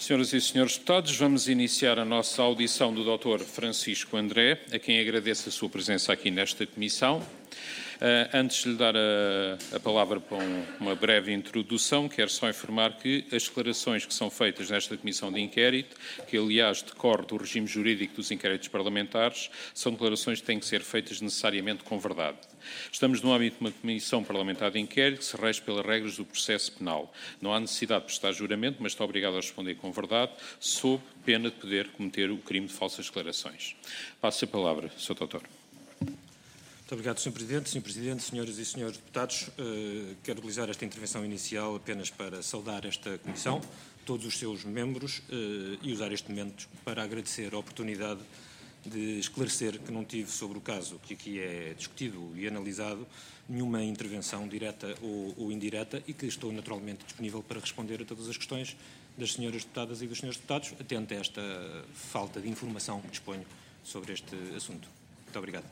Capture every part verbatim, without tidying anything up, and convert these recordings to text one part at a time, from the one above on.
Senhoras e senhores deputados, vamos iniciar a nossa audição do doutor Francisco André, a quem agradeço a sua presença aqui nesta comissão. Uh, antes de lhe dar a, a palavra para um, uma breve introdução, quero só informar que as declarações que são feitas nesta comissão de inquérito, que aliás decorre do regime jurídico dos inquéritos parlamentares, são declarações que têm que ser feitas necessariamente com verdade. Estamos no âmbito de uma comissão parlamentar de inquérito que se rege pelas regras do processo penal. Não há necessidade de prestar juramento, mas está obrigado a responder com verdade, sob pena de poder cometer o crime de falsas declarações. Passo a palavra, senhor doutor. Muito obrigado, senhor Presidente. senhor Presidente, senhoras e senhores deputados, uh, quero utilizar esta intervenção inicial apenas para saudar esta comissão, todos os seus membros, uh, e usar este momento para agradecer a oportunidade de esclarecer que não tive sobre o caso que aqui é discutido e analisado nenhuma intervenção direta ou, ou indireta e que estou naturalmente disponível para responder a todas as questões das senhoras deputadas e dos senhores deputados, atento a esta falta de informação que disponho sobre este assunto. Muito obrigado.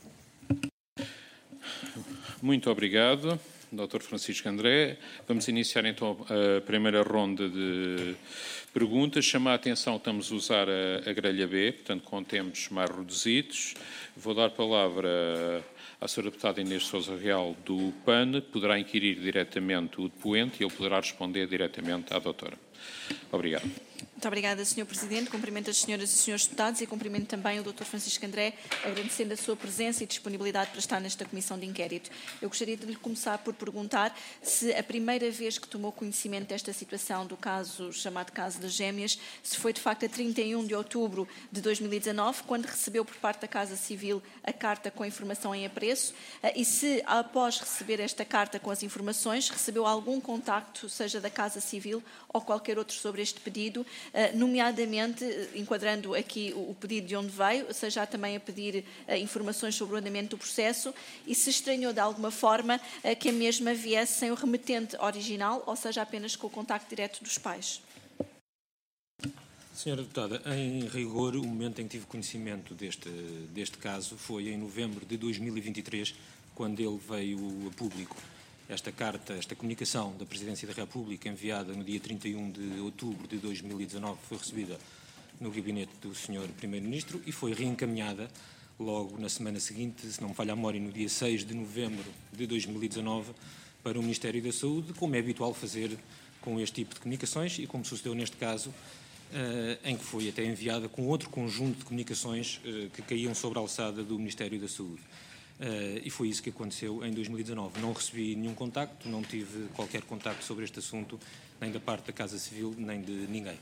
Muito obrigado, doutor Francisco André. Vamos iniciar então a primeira ronda de perguntas. Chama a atenção que estamos a usar a, a grelha B, portanto com tempos mais reduzidos. Vou dar a palavra à senhora deputada Inês Sousa Real do P A N, poderá inquirir diretamente o depoente e ele poderá responder diretamente à doutora. Obrigado. Muito obrigada, senhor Presidente. Cumprimento as senhoras e senhores deputados e cumprimento também o doutor Francisco André, agradecendo a sua presença e disponibilidade para estar nesta comissão de inquérito. Eu gostaria de lhe começar por perguntar se a primeira vez que tomou conhecimento desta situação do caso, chamado caso das gêmeas, se foi de facto a trinta e um de outubro de dois mil e dezanove, quando recebeu por parte da Casa Civil a carta com a informação em apreço, e se após receber esta carta com as informações, recebeu algum contacto, seja da Casa Civil ou qualquer outro sobre este pedido, nomeadamente, enquadrando aqui o pedido de onde veio, seja também a pedir informações sobre o andamento do processo e se estranhou de alguma forma que a mesma viesse sem o remetente original, ou seja, apenas com o contacto direto dos pais. Senhora deputada, em rigor, o momento em que tive conhecimento deste, deste caso foi em novembro de dois mil e vinte e três, quando ele veio a público. Esta carta, esta comunicação da Presidência da República, enviada no dia trinta e um de outubro de dois mil e dezanove, foi recebida no gabinete do senhor Primeiro-Ministro e foi reencaminhada logo na semana seguinte, se não me falha a memória, no dia seis de novembro de dois mil e dezanove, para o Ministério da Saúde, como é habitual fazer com este tipo de comunicações e como sucedeu neste caso, em que foi até enviada com outro conjunto de comunicações que caíam sobre a alçada do Ministério da Saúde. Uh, e foi isso que aconteceu em dois mil e dezanove. Não recebi nenhum contacto, não tive qualquer contacto sobre este assunto, nem da parte da Casa Civil, nem de ninguém.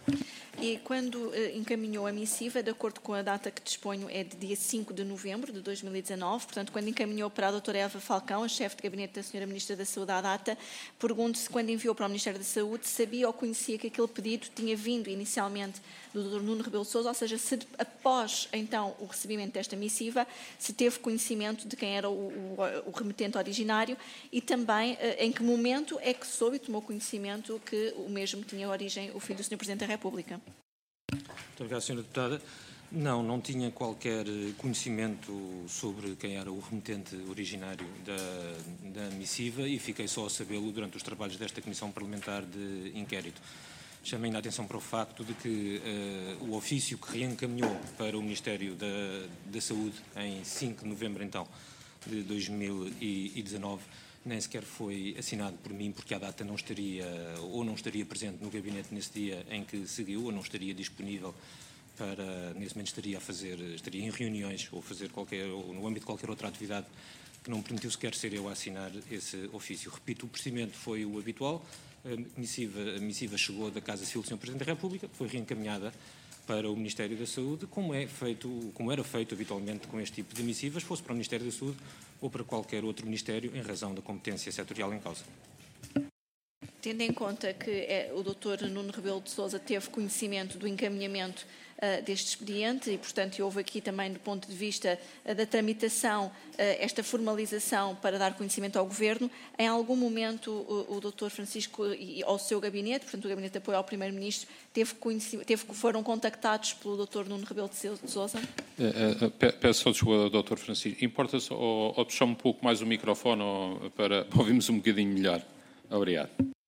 E quando uh, encaminhou a missiva, de acordo com a data que disponho, é de dia cinco de novembro de dois mil e dezanove, portanto, quando encaminhou para a doutora Eva Falcão, a chefe de gabinete da senhora Ministra da Saúde à data, pergunto-se, quando enviou para o Ministério da Saúde, sabia ou conhecia que aquele pedido tinha vindo inicialmente do doutor Nuno Rebelo de Sousa, ou seja, se após, então, o recebimento desta missiva, se teve conhecimento de quem era o, o, o remetente originário e também uh, em que momento é que soube e tomou conhecimento que o mesmo tinha origem o filho do senhor Presidente da República. Muito obrigado, senhora deputada. Não, não tinha qualquer conhecimento sobre quem era o remetente originário da, da missiva e fiquei só a sabê-lo durante os trabalhos desta Comissão Parlamentar de Inquérito. Chamei a atenção para o facto de que uh, o ofício que reencaminhou para o Ministério da, da Saúde em cinco de novembro, então, de dois mil e dezanove, nem sequer foi assinado por mim, porque a data não estaria, ou não estaria presente no gabinete nesse dia em que seguiu, ou não estaria disponível para, nesse momento estaria a fazer, estaria em reuniões, ou fazer qualquer, ou no âmbito de qualquer outra atividade que não me permitiu sequer ser eu a assinar esse ofício. Repito, o procedimento foi o habitual, a missiva, a missiva chegou da Casa Civil do senhor Presidente da República, foi reencaminhada para o Ministério da Saúde, como, é feito, como era feito habitualmente com este tipo de missivas, fosse para o Ministério da Saúde ou para qualquer outro Ministério, em razão da competência setorial em causa. Tendo em conta que é, o doutor Nuno Rebelo de Sousa teve conhecimento do encaminhamento uh, deste expediente e, portanto, houve aqui também, do ponto de vista uh, da tramitação, uh, esta formalização para dar conhecimento ao Governo, em algum momento o, o doutor Francisco e ao seu gabinete, portanto, o Gabinete de Apoio ao Primeiro-Ministro, teve, teve, foram contactados pelo doutor Nuno Rebelo de Sousa? Uh, uh, peço só desculpa ao doutor Francisco. Importa só, ou, ou puxar um pouco mais o microfone ou, para, para ouvirmos um bocadinho melhor. Obrigado.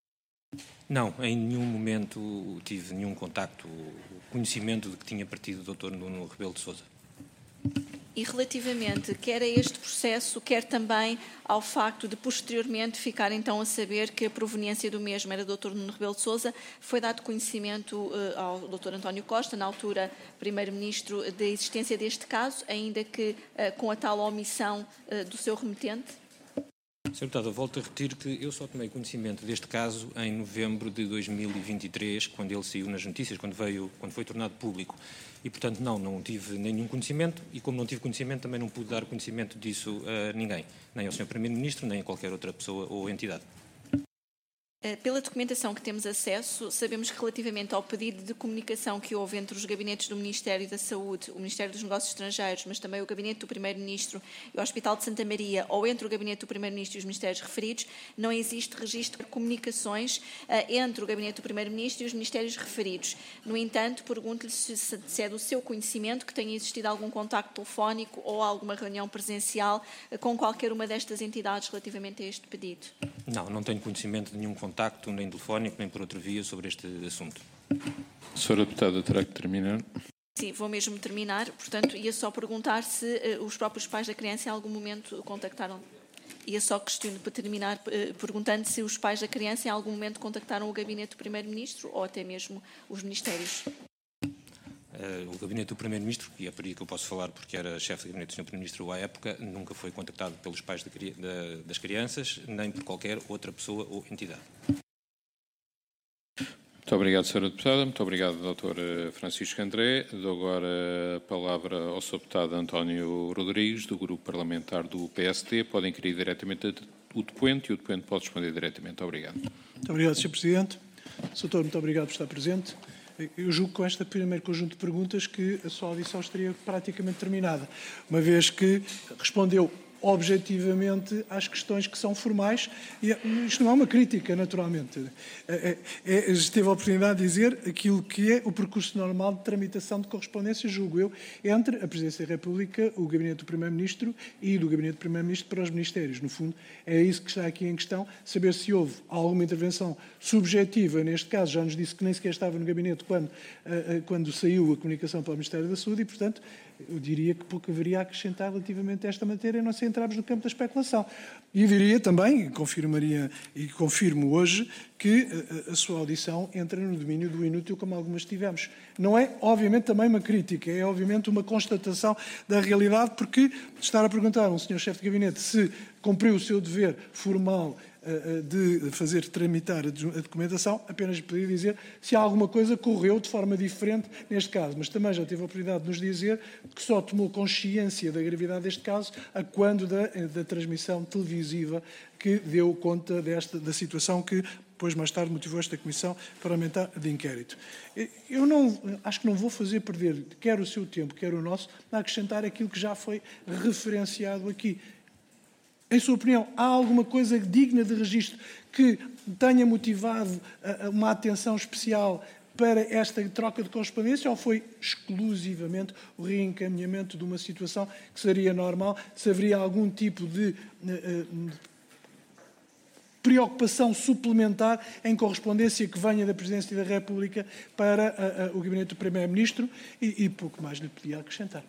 Não, em nenhum momento tive nenhum contacto, conhecimento de que tinha partido o doutor Nuno Rebelo de Sousa. E relativamente quer a este processo, quer também ao facto de posteriormente ficar então a saber que a proveniência do mesmo era do doutor Nuno Rebelo de Sousa, foi dado conhecimento uh, ao doutor António Costa, na altura primeiro-ministro, da existência deste caso, ainda que uh, com a tal omissão uh, do seu remetente? senhor Deputado, eu volto a repetir que eu só tomei conhecimento deste caso em novembro de dois mil e vinte e três, quando ele saiu nas notícias, quando, veio, quando foi tornado público. E, portanto, não, não tive nenhum conhecimento e, como não tive conhecimento, também não pude dar conhecimento disso a ninguém, nem ao senhor Primeiro-Ministro, nem a qualquer outra pessoa ou entidade. Pela documentação que temos acesso, sabemos que relativamente ao pedido de comunicação que houve entre os gabinetes do Ministério da Saúde, o Ministério dos Negócios Estrangeiros, mas também o gabinete do Primeiro-Ministro e o Hospital de Santa Maria, ou entre o gabinete do Primeiro-Ministro e os ministérios referidos, não existe registro de comunicações uh, entre o gabinete do Primeiro-Ministro e os ministérios referidos. No entanto, pergunto-lhe se, se é do seu conhecimento que tenha existido algum contacto telefónico ou alguma reunião presencial uh, com qualquer uma destas entidades relativamente a este pedido. Não, não tenho conhecimento de nenhum contacto, nem telefónico, nem por outra via, sobre este assunto. Senhora Deputada, terá que terminar. Sim, vou mesmo terminar. Portanto, ia só perguntar se uh, os próprios pais da criança em algum momento contactaram. Ia só questionar, para terminar, uh, perguntando se os pais da criança em algum momento contactaram o gabinete do Primeiro-Ministro ou até mesmo os ministérios. Uh, o gabinete do Primeiro-Ministro, e é por aí que eu posso falar porque era chefe de gabinete do senhor Primeiro-Ministro à época, nunca foi contactado pelos pais de, de, das crianças, nem por qualquer outra pessoa ou entidade. Muito obrigado, senhora Deputada. Muito obrigado, doutor Francisco André. Dou agora a palavra ao senhor Deputado António Rodrigues, do Grupo Parlamentar do P S D. Podem inquirir diretamente o depoente e o depoente pode responder diretamente. Obrigado. Muito obrigado, senhor Presidente. senhor Doutor, muito obrigado por estar presente. Eu julgo com este primeiro conjunto de perguntas que a sua audição estaria praticamente terminada, uma vez que respondeu objetivamente às questões que são formais, e isto não é uma crítica, naturalmente. É, é, teve a oportunidade de dizer aquilo que é o percurso normal de tramitação de correspondência, julgo eu, entre a Presidência da República, o Gabinete do Primeiro-Ministro e do Gabinete do Primeiro-Ministro para os Ministérios. No fundo, é isso que está aqui em questão, saber se houve alguma intervenção subjetiva, neste caso, já nos disse que nem sequer estava no Gabinete quando, quando saiu a comunicação para o Ministério da Saúde e, portanto, eu diria que pouco haveria a acrescentar relativamente a esta matéria, a não ser entrarmos no campo da especulação. E diria também, confirmaria e confirmo hoje, que a, a sua audição entra no domínio do inútil, como algumas tivemos. Não é, obviamente, também uma crítica, é, obviamente, uma constatação da realidade, porque estar a perguntar a um senhor chefe de gabinete se cumpriu o seu dever formal de fazer tramitar a documentação, apenas podia dizer se alguma coisa correu de forma diferente neste caso, mas também já teve a oportunidade de nos dizer que só tomou consciência da gravidade deste caso a quando da, da transmissão televisiva que deu conta desta, da situação que depois mais tarde motivou esta Comissão Parlamentar de Inquérito. Eu não, acho que não vou fazer perder quer o seu tempo, quer o nosso, a acrescentar aquilo que já foi referenciado aqui. Em sua opinião, há alguma coisa digna de registro que tenha motivado uma atenção especial para esta troca de correspondência ou foi exclusivamente o reencaminhamento de uma situação que seria normal? Se haveria algum tipo de uh, preocupação suplementar em correspondência que venha da Presidência da República para uh, uh, o Gabinete do Primeiro-Ministro e, e pouco mais lhe podia acrescentar.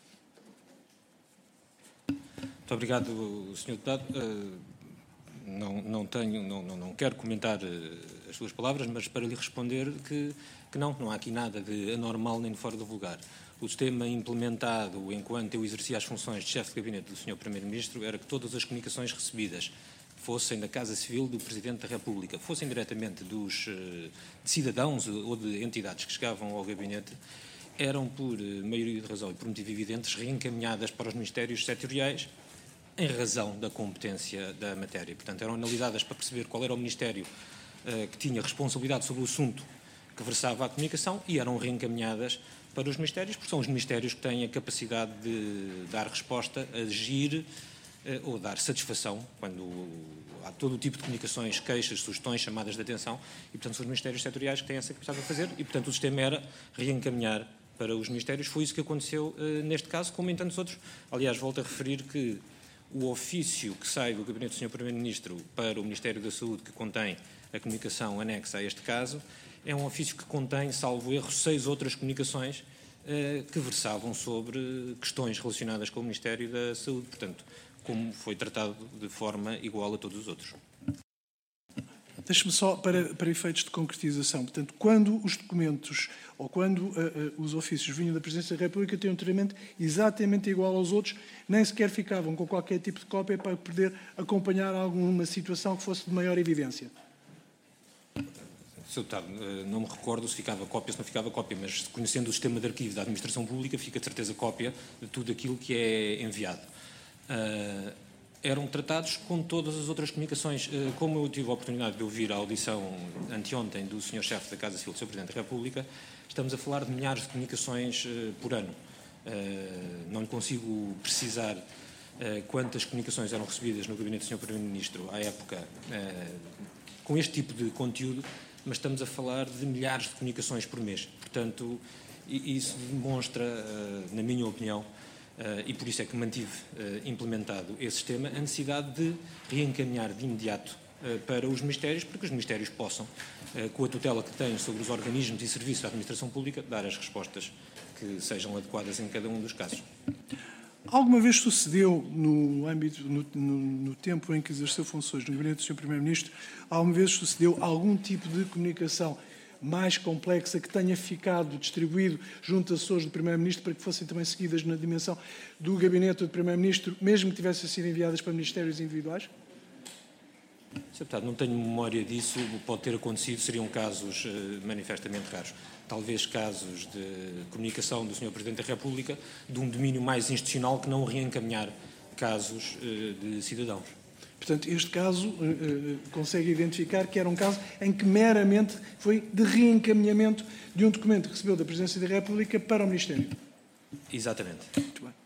Muito obrigado, senhor Deputado. Uh, não, não, tenho, não, não, não quero comentar uh, as suas palavras, mas para lhe responder que, que não, não há aqui nada de anormal nem de fora do vulgar. O sistema implementado enquanto eu exercia as funções de chefe de gabinete do senhor Primeiro-Ministro era que todas as comunicações recebidas, fossem da Casa Civil do Presidente da República, fossem diretamente dos uh, de cidadãos ou de entidades que chegavam ao gabinete, eram por uh, maioria de razão e por motivos evidentes reencaminhadas para os ministérios setoriais, em razão da competência da matéria. Portanto, eram analisadas para perceber qual era o Ministério uh, que tinha responsabilidade sobre o assunto que versava a comunicação e eram reencaminhadas para os Ministérios, porque são os Ministérios que têm a capacidade de dar resposta, agir uh, ou dar satisfação quando há todo o tipo de comunicações, queixas, sugestões, chamadas de atenção e, portanto, são os Ministérios setoriais que têm essa capacidade de fazer e, portanto, o sistema era reencaminhar para os Ministérios. Foi isso que aconteceu uh, neste caso, como em tantos outros. Aliás, volto a referir que o ofício que sai do Gabinete do senhor Primeiro-Ministro para o Ministério da Saúde, que contém a comunicação anexa a este caso, é um ofício que contém, salvo erro, seis outras comunicações eh, que versavam sobre questões relacionadas com o Ministério da Saúde. Portanto, como foi tratado de forma igual a todos os outros. Deixe-me só, para, para efeitos de concretização, portanto, quando os documentos ou quando uh, uh, os ofícios vinham da Presidência da República, tinham um tratamento exatamente igual aos outros, nem sequer ficavam com qualquer tipo de cópia para poder acompanhar alguma situação que fosse de maior evidência. senhor Deputado, não me recordo se ficava cópia, se não ficava cópia, mas conhecendo o sistema de arquivo da Administração Pública, fica de certeza cópia de tudo aquilo que é enviado. Uh, eram tratados com todas as outras comunicações. Uh, como eu tive a oportunidade de ouvir a audição anteontem do senhor Chefe da Casa Civil do senhor Presidente da República, estamos a falar de milhares de comunicações uh, por ano. Uh, não consigo precisar uh, quantas comunicações eram recebidas no gabinete do senhor Primeiro-Ministro à época uh, com este tipo de conteúdo, mas estamos a falar de milhares de comunicações por mês. Portanto, isso demonstra, na minha opinião, e por isso é que mantive implementado esse sistema, a necessidade de reencaminhar de imediato para os Ministérios, para que os Ministérios possam, com a tutela que têm sobre os organismos e serviços da administração pública, dar as respostas que sejam adequadas em cada um dos casos. Alguma vez sucedeu, no âmbito, no, no, no tempo em que exerceu funções no gabinete do senhor Primeiro-Ministro, alguma vez sucedeu algum tipo de comunicação mais complexa que tenha ficado distribuído junto a assessores do Primeiro-Ministro para que fossem também seguidas na dimensão do gabinete do Primeiro-Ministro, mesmo que tivessem sido enviadas para ministérios individuais? senhor Deputado, não tenho memória disso, pode ter acontecido, seriam casos uh, manifestamente raros. Talvez casos de comunicação do senhor Presidente da República de um domínio mais institucional que não reencaminhar casos uh, de cidadãos. Portanto, este caso uh, uh, consegue identificar que era um caso em que meramente foi de reencaminhamento de um documento que recebeu da Presidência da República para o Ministério. Exatamente. Muito bem.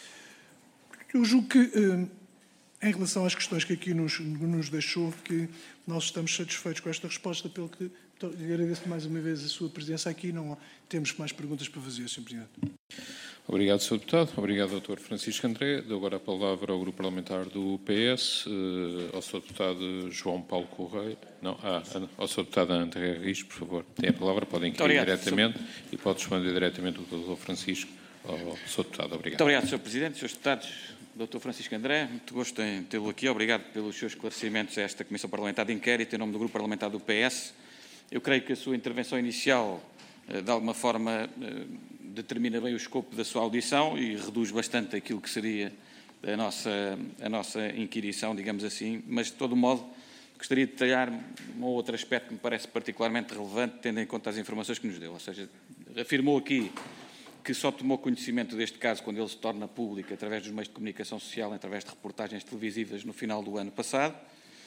Eu julgo que, uh, em relação às questões que aqui nos, nos deixou, que nós estamos satisfeitos com esta resposta, pelo que agradeço mais uma vez a sua presença aqui. Não temos mais perguntas para fazer, senhor Presidente. Obrigado, senhor Deputado. Obrigado, doutor Francisco André. Dou agora a palavra ao Grupo Parlamentar do P S, ao senhor Deputado João Paulo Correia. Não, ah, ao senhor Deputado André Rios, por favor. Tem a palavra, podem inquirir diretamente senhor... e pode responder diretamente o doutor Francisco ao senhor Deputado. Obrigado. Muito obrigado, senhor Presidente, senhores Deputados, doutor Francisco André. Muito gosto em tê-lo aqui. Obrigado pelos seus esclarecimentos a esta Comissão Parlamentar de Inquérito em nome do Grupo Parlamentar do P S. Eu creio que a sua intervenção inicial, de alguma forma, determina bem o escopo da sua audição e reduz bastante aquilo que seria a nossa, a nossa inquirição, digamos assim, mas, de todo modo, gostaria de detalhar um ou outro aspecto que me parece particularmente relevante, tendo em conta as informações que nos deu. Ou seja, afirmou aqui que só tomou conhecimento deste caso quando ele se torna público através dos meios de comunicação social, através de reportagens televisivas no final do ano passado.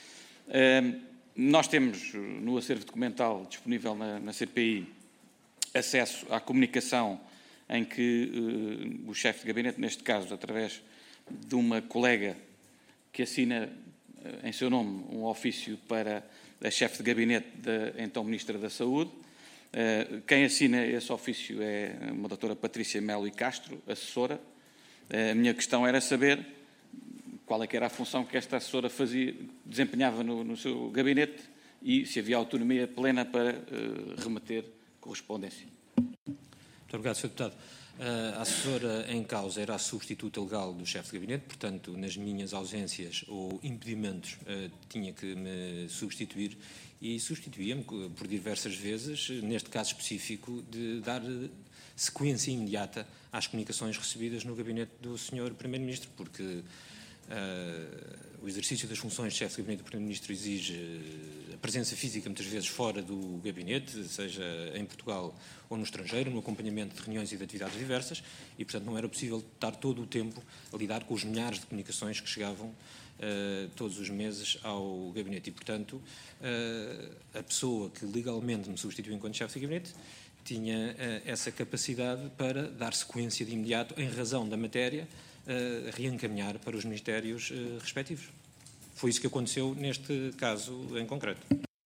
Nós temos no acervo documental disponível na, na C P I acesso à comunicação em que uh, o chefe de gabinete, neste caso, através de uma colega que assina uh, em seu nome um ofício para a chefe de gabinete da então Ministra da Saúde. Uh, quem assina esse ofício é uma doutora Patrícia Melo e Castro, assessora. Uh, a minha questão era saber qual é que era a função que esta assessora fazia, desempenhava no, no seu gabinete e se havia autonomia plena para uh, remeter correspondência. Muito obrigado, senhor Deputado. A assessora em causa era a substituta legal do chefe de gabinete, portanto, nas minhas ausências ou impedimentos, tinha que me substituir e substituía-me por diversas vezes, neste caso específico, de dar sequência imediata às comunicações recebidas no gabinete do senhor Primeiro-Ministro, porque uh, o exercício das funções de chefe de gabinete do Primeiro-Ministro exige a presença física, muitas vezes, fora do gabinete, seja em Portugal ou no estrangeiro, no acompanhamento de reuniões e de atividades diversas, e, portanto, não era possível estar todo o tempo a lidar com os milhares de comunicações que chegavam uh, todos os meses ao gabinete. E, portanto, uh, a pessoa que legalmente me substituiu enquanto chefe de gabinete tinha uh, essa capacidade para dar sequência de imediato, em razão da matéria, uh, reencaminhar para os ministérios uh, respectivos. Foi isso que aconteceu neste caso em concreto.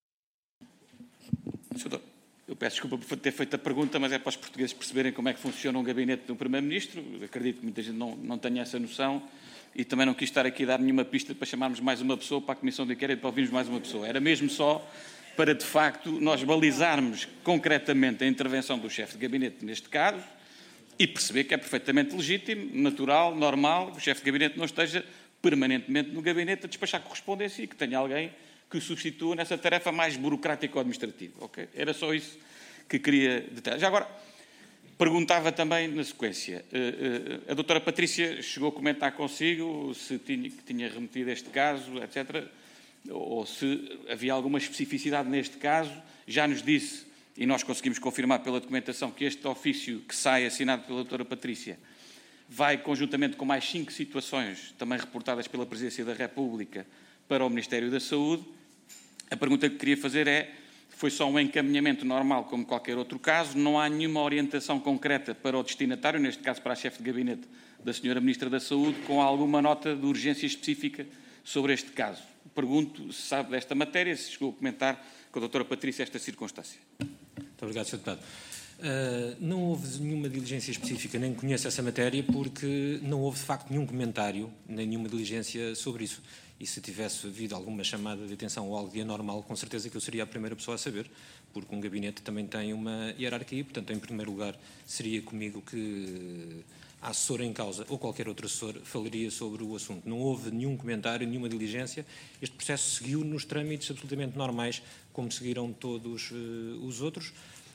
Senhor, eu peço desculpa por ter feito a pergunta, mas é para os portugueses perceberem como é que funciona um gabinete do Primeiro-Ministro. Acredito que muita gente não, não tenha essa noção e também não quis estar aqui a dar nenhuma pista para chamarmos mais uma pessoa para a Comissão de Inquérito, para ouvirmos mais uma pessoa. Era mesmo só para, de facto, nós balizarmos concretamente a intervenção do chefe de gabinete neste caso e perceber que é perfeitamente legítimo, natural, normal, que o chefe de gabinete não esteja permanentemente no gabinete a despachar correspondência e que tenha alguém que o substitua nessa tarefa mais burocrática ou administrativa. Okay? Era só isso que queria detalhar. Já agora, perguntava também na sequência, a doutora Patrícia chegou a comentar consigo se tinha, que tinha remetido este caso, etcétera, ou se havia alguma especificidade neste caso. Já nos disse, e nós conseguimos confirmar pela documentação, que este ofício que sai assinado pela doutora Patrícia vai conjuntamente com mais cinco situações, também reportadas pela Presidência da República, para o Ministério da Saúde. A pergunta que queria fazer é, foi só um encaminhamento normal, como qualquer outro caso, não há nenhuma orientação concreta para o destinatário, neste caso para a chefe de gabinete da senhora Ministra da Saúde, com alguma nota de urgência específica sobre este caso. Pergunto se sabe desta matéria, se chegou a comentar com a doutora Patrícia esta circunstância. Muito obrigado, senhor Deputado. Uh, não houve nenhuma diligência específica, nem conheço essa matéria, porque não houve, de facto, nenhum comentário, nem nenhuma diligência sobre isso. E se tivesse havido alguma chamada de atenção ou algo de anormal, com certeza que eu seria a primeira pessoa a saber, porque um gabinete também tem uma hierarquia, portanto, em primeiro lugar, seria comigo que a assessora em causa, ou qualquer outro assessor, falaria sobre o assunto. Não houve nenhum comentário, nenhuma diligência. Este processo seguiu nos trâmites absolutamente normais, como seguiram todos uh, os outros.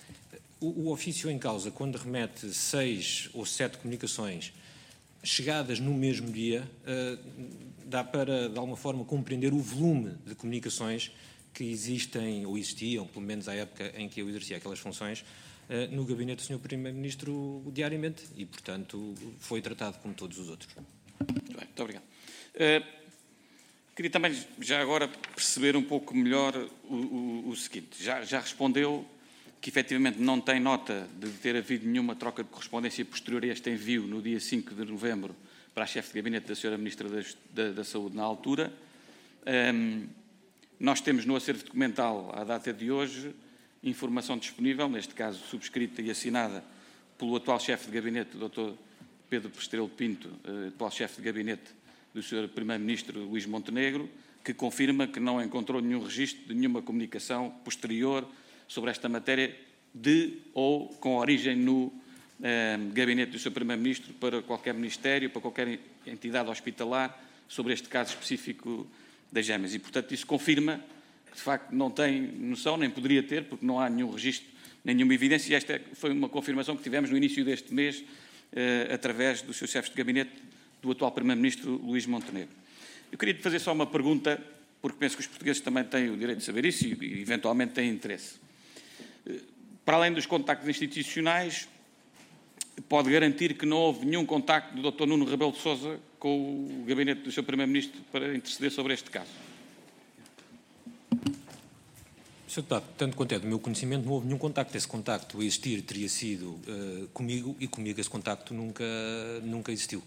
O, o ofício em causa, quando remete seis ou sete comunicações chegadas no mesmo dia, uh, dá para, de alguma forma, compreender o volume de comunicações que existem, ou existiam, pelo menos à época em que eu exercia aquelas funções, uh, no gabinete do senhor Primeiro-Ministro diariamente, e, portanto, foi tratado como todos os outros. Muito bem, muito obrigado. Uh, queria também, já agora, perceber um pouco melhor o, o, o seguinte. Já, já respondeu que efetivamente não tem nota de ter havido nenhuma troca de correspondência posterior a este envio no dia cinco de novembro para a chefe de gabinete da senhora Ministra da, da, da Saúde na altura. Um, nós temos no acervo documental, à data de hoje, informação disponível, neste caso subscrita e assinada pelo atual chefe de gabinete, o doutor Pedro Pestrelo Pinto, uh, atual chefe de gabinete do senhor Primeiro-Ministro Luís Montenegro, que confirma que não encontrou nenhum registro de nenhuma comunicação posterior sobre esta matéria de ou com origem no eh, gabinete do senhor Primeiro-Ministro para qualquer ministério, para qualquer entidade hospitalar, sobre este caso específico das gêmeas. E, portanto, isso confirma que, de facto, não tem noção, nem poderia ter, porque não há nenhum registro, nem nenhuma evidência. E esta foi uma confirmação que tivemos no início deste mês, eh, através dos seus chefes de gabinete, do atual Primeiro-Ministro Luís Montenegro. Eu queria te fazer só uma pergunta, porque penso que os portugueses também têm o direito de saber isso e, e eventualmente, têm interesse. Para além dos contactos institucionais, pode garantir que não houve nenhum contacto do doutor Nuno Rebelo de Sousa com o gabinete do seu Primeiro-Ministro para interceder sobre este caso? senhor Deputado, tanto quanto é do meu conhecimento, não houve nenhum contacto. Esse contacto a existir teria sido uh, comigo e comigo esse contacto nunca, nunca existiu.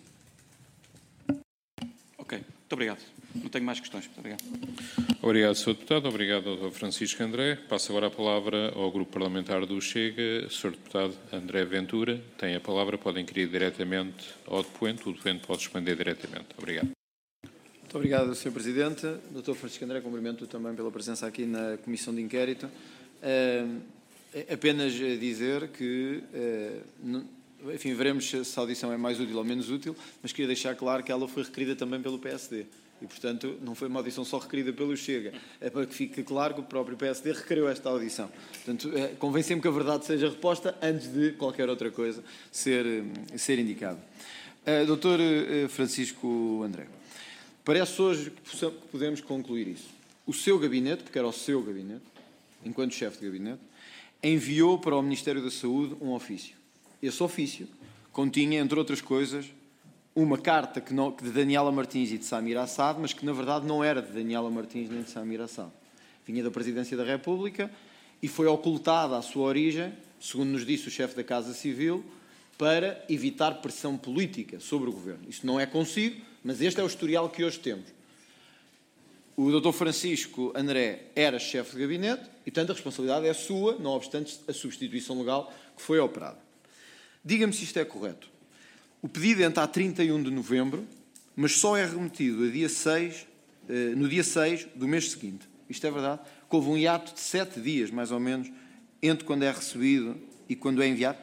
Ok, muito obrigado. Não tenho mais questões. Muito obrigado. Obrigado, senhor Deputado. Obrigado, doutor Francisco André. Passo agora a palavra ao Grupo Parlamentar do Chega. senhor Deputado André Ventura tem a palavra. Pode inquirir diretamente ao depoente. O depoente pode responder diretamente. Obrigado. Muito obrigado, senhor Presidente. doutor Francisco André, cumprimento também pela presença aqui na Comissão de Inquérito. Uh, apenas dizer que, uh, não, enfim, veremos se a audição é mais útil ou menos útil, mas queria deixar claro que ela foi requerida também pelo P S D. E, portanto, não foi uma audição só requerida pelo Chega. É para que fique claro que o próprio P S D requeriu esta audição. Portanto, uh, convém sempre que a verdade seja reposta antes de qualquer outra coisa ser, uh, ser indicado. Uh, doutor uh, Francisco André. Parece hoje que podemos concluir isso. O seu gabinete, porque era o seu gabinete, enquanto chefe de gabinete, enviou para o Ministério da Saúde um ofício. Esse ofício continha, entre outras coisas, uma carta que não, de Daniela Martins e de Samir Assad, mas que na verdade não era de Daniela Martins nem de Samir Assad. Vinha da Presidência da República e foi ocultada a sua origem, segundo nos disse o chefe da Casa Civil, para evitar pressão política sobre o Governo. Isso não é consigo, mas este é o historial que hoje temos. O doutor Francisco André era chefe de gabinete e, portanto, a responsabilidade é sua, não obstante a substituição legal que foi operada. Diga-me se isto é correto. O pedido entra a trinta e um de novembro, mas só é remetido a dia seis, no dia seis do mês seguinte. isto é verdade, que houve um hiato de sete dias, mais ou menos, entre quando é recebido e quando é enviado?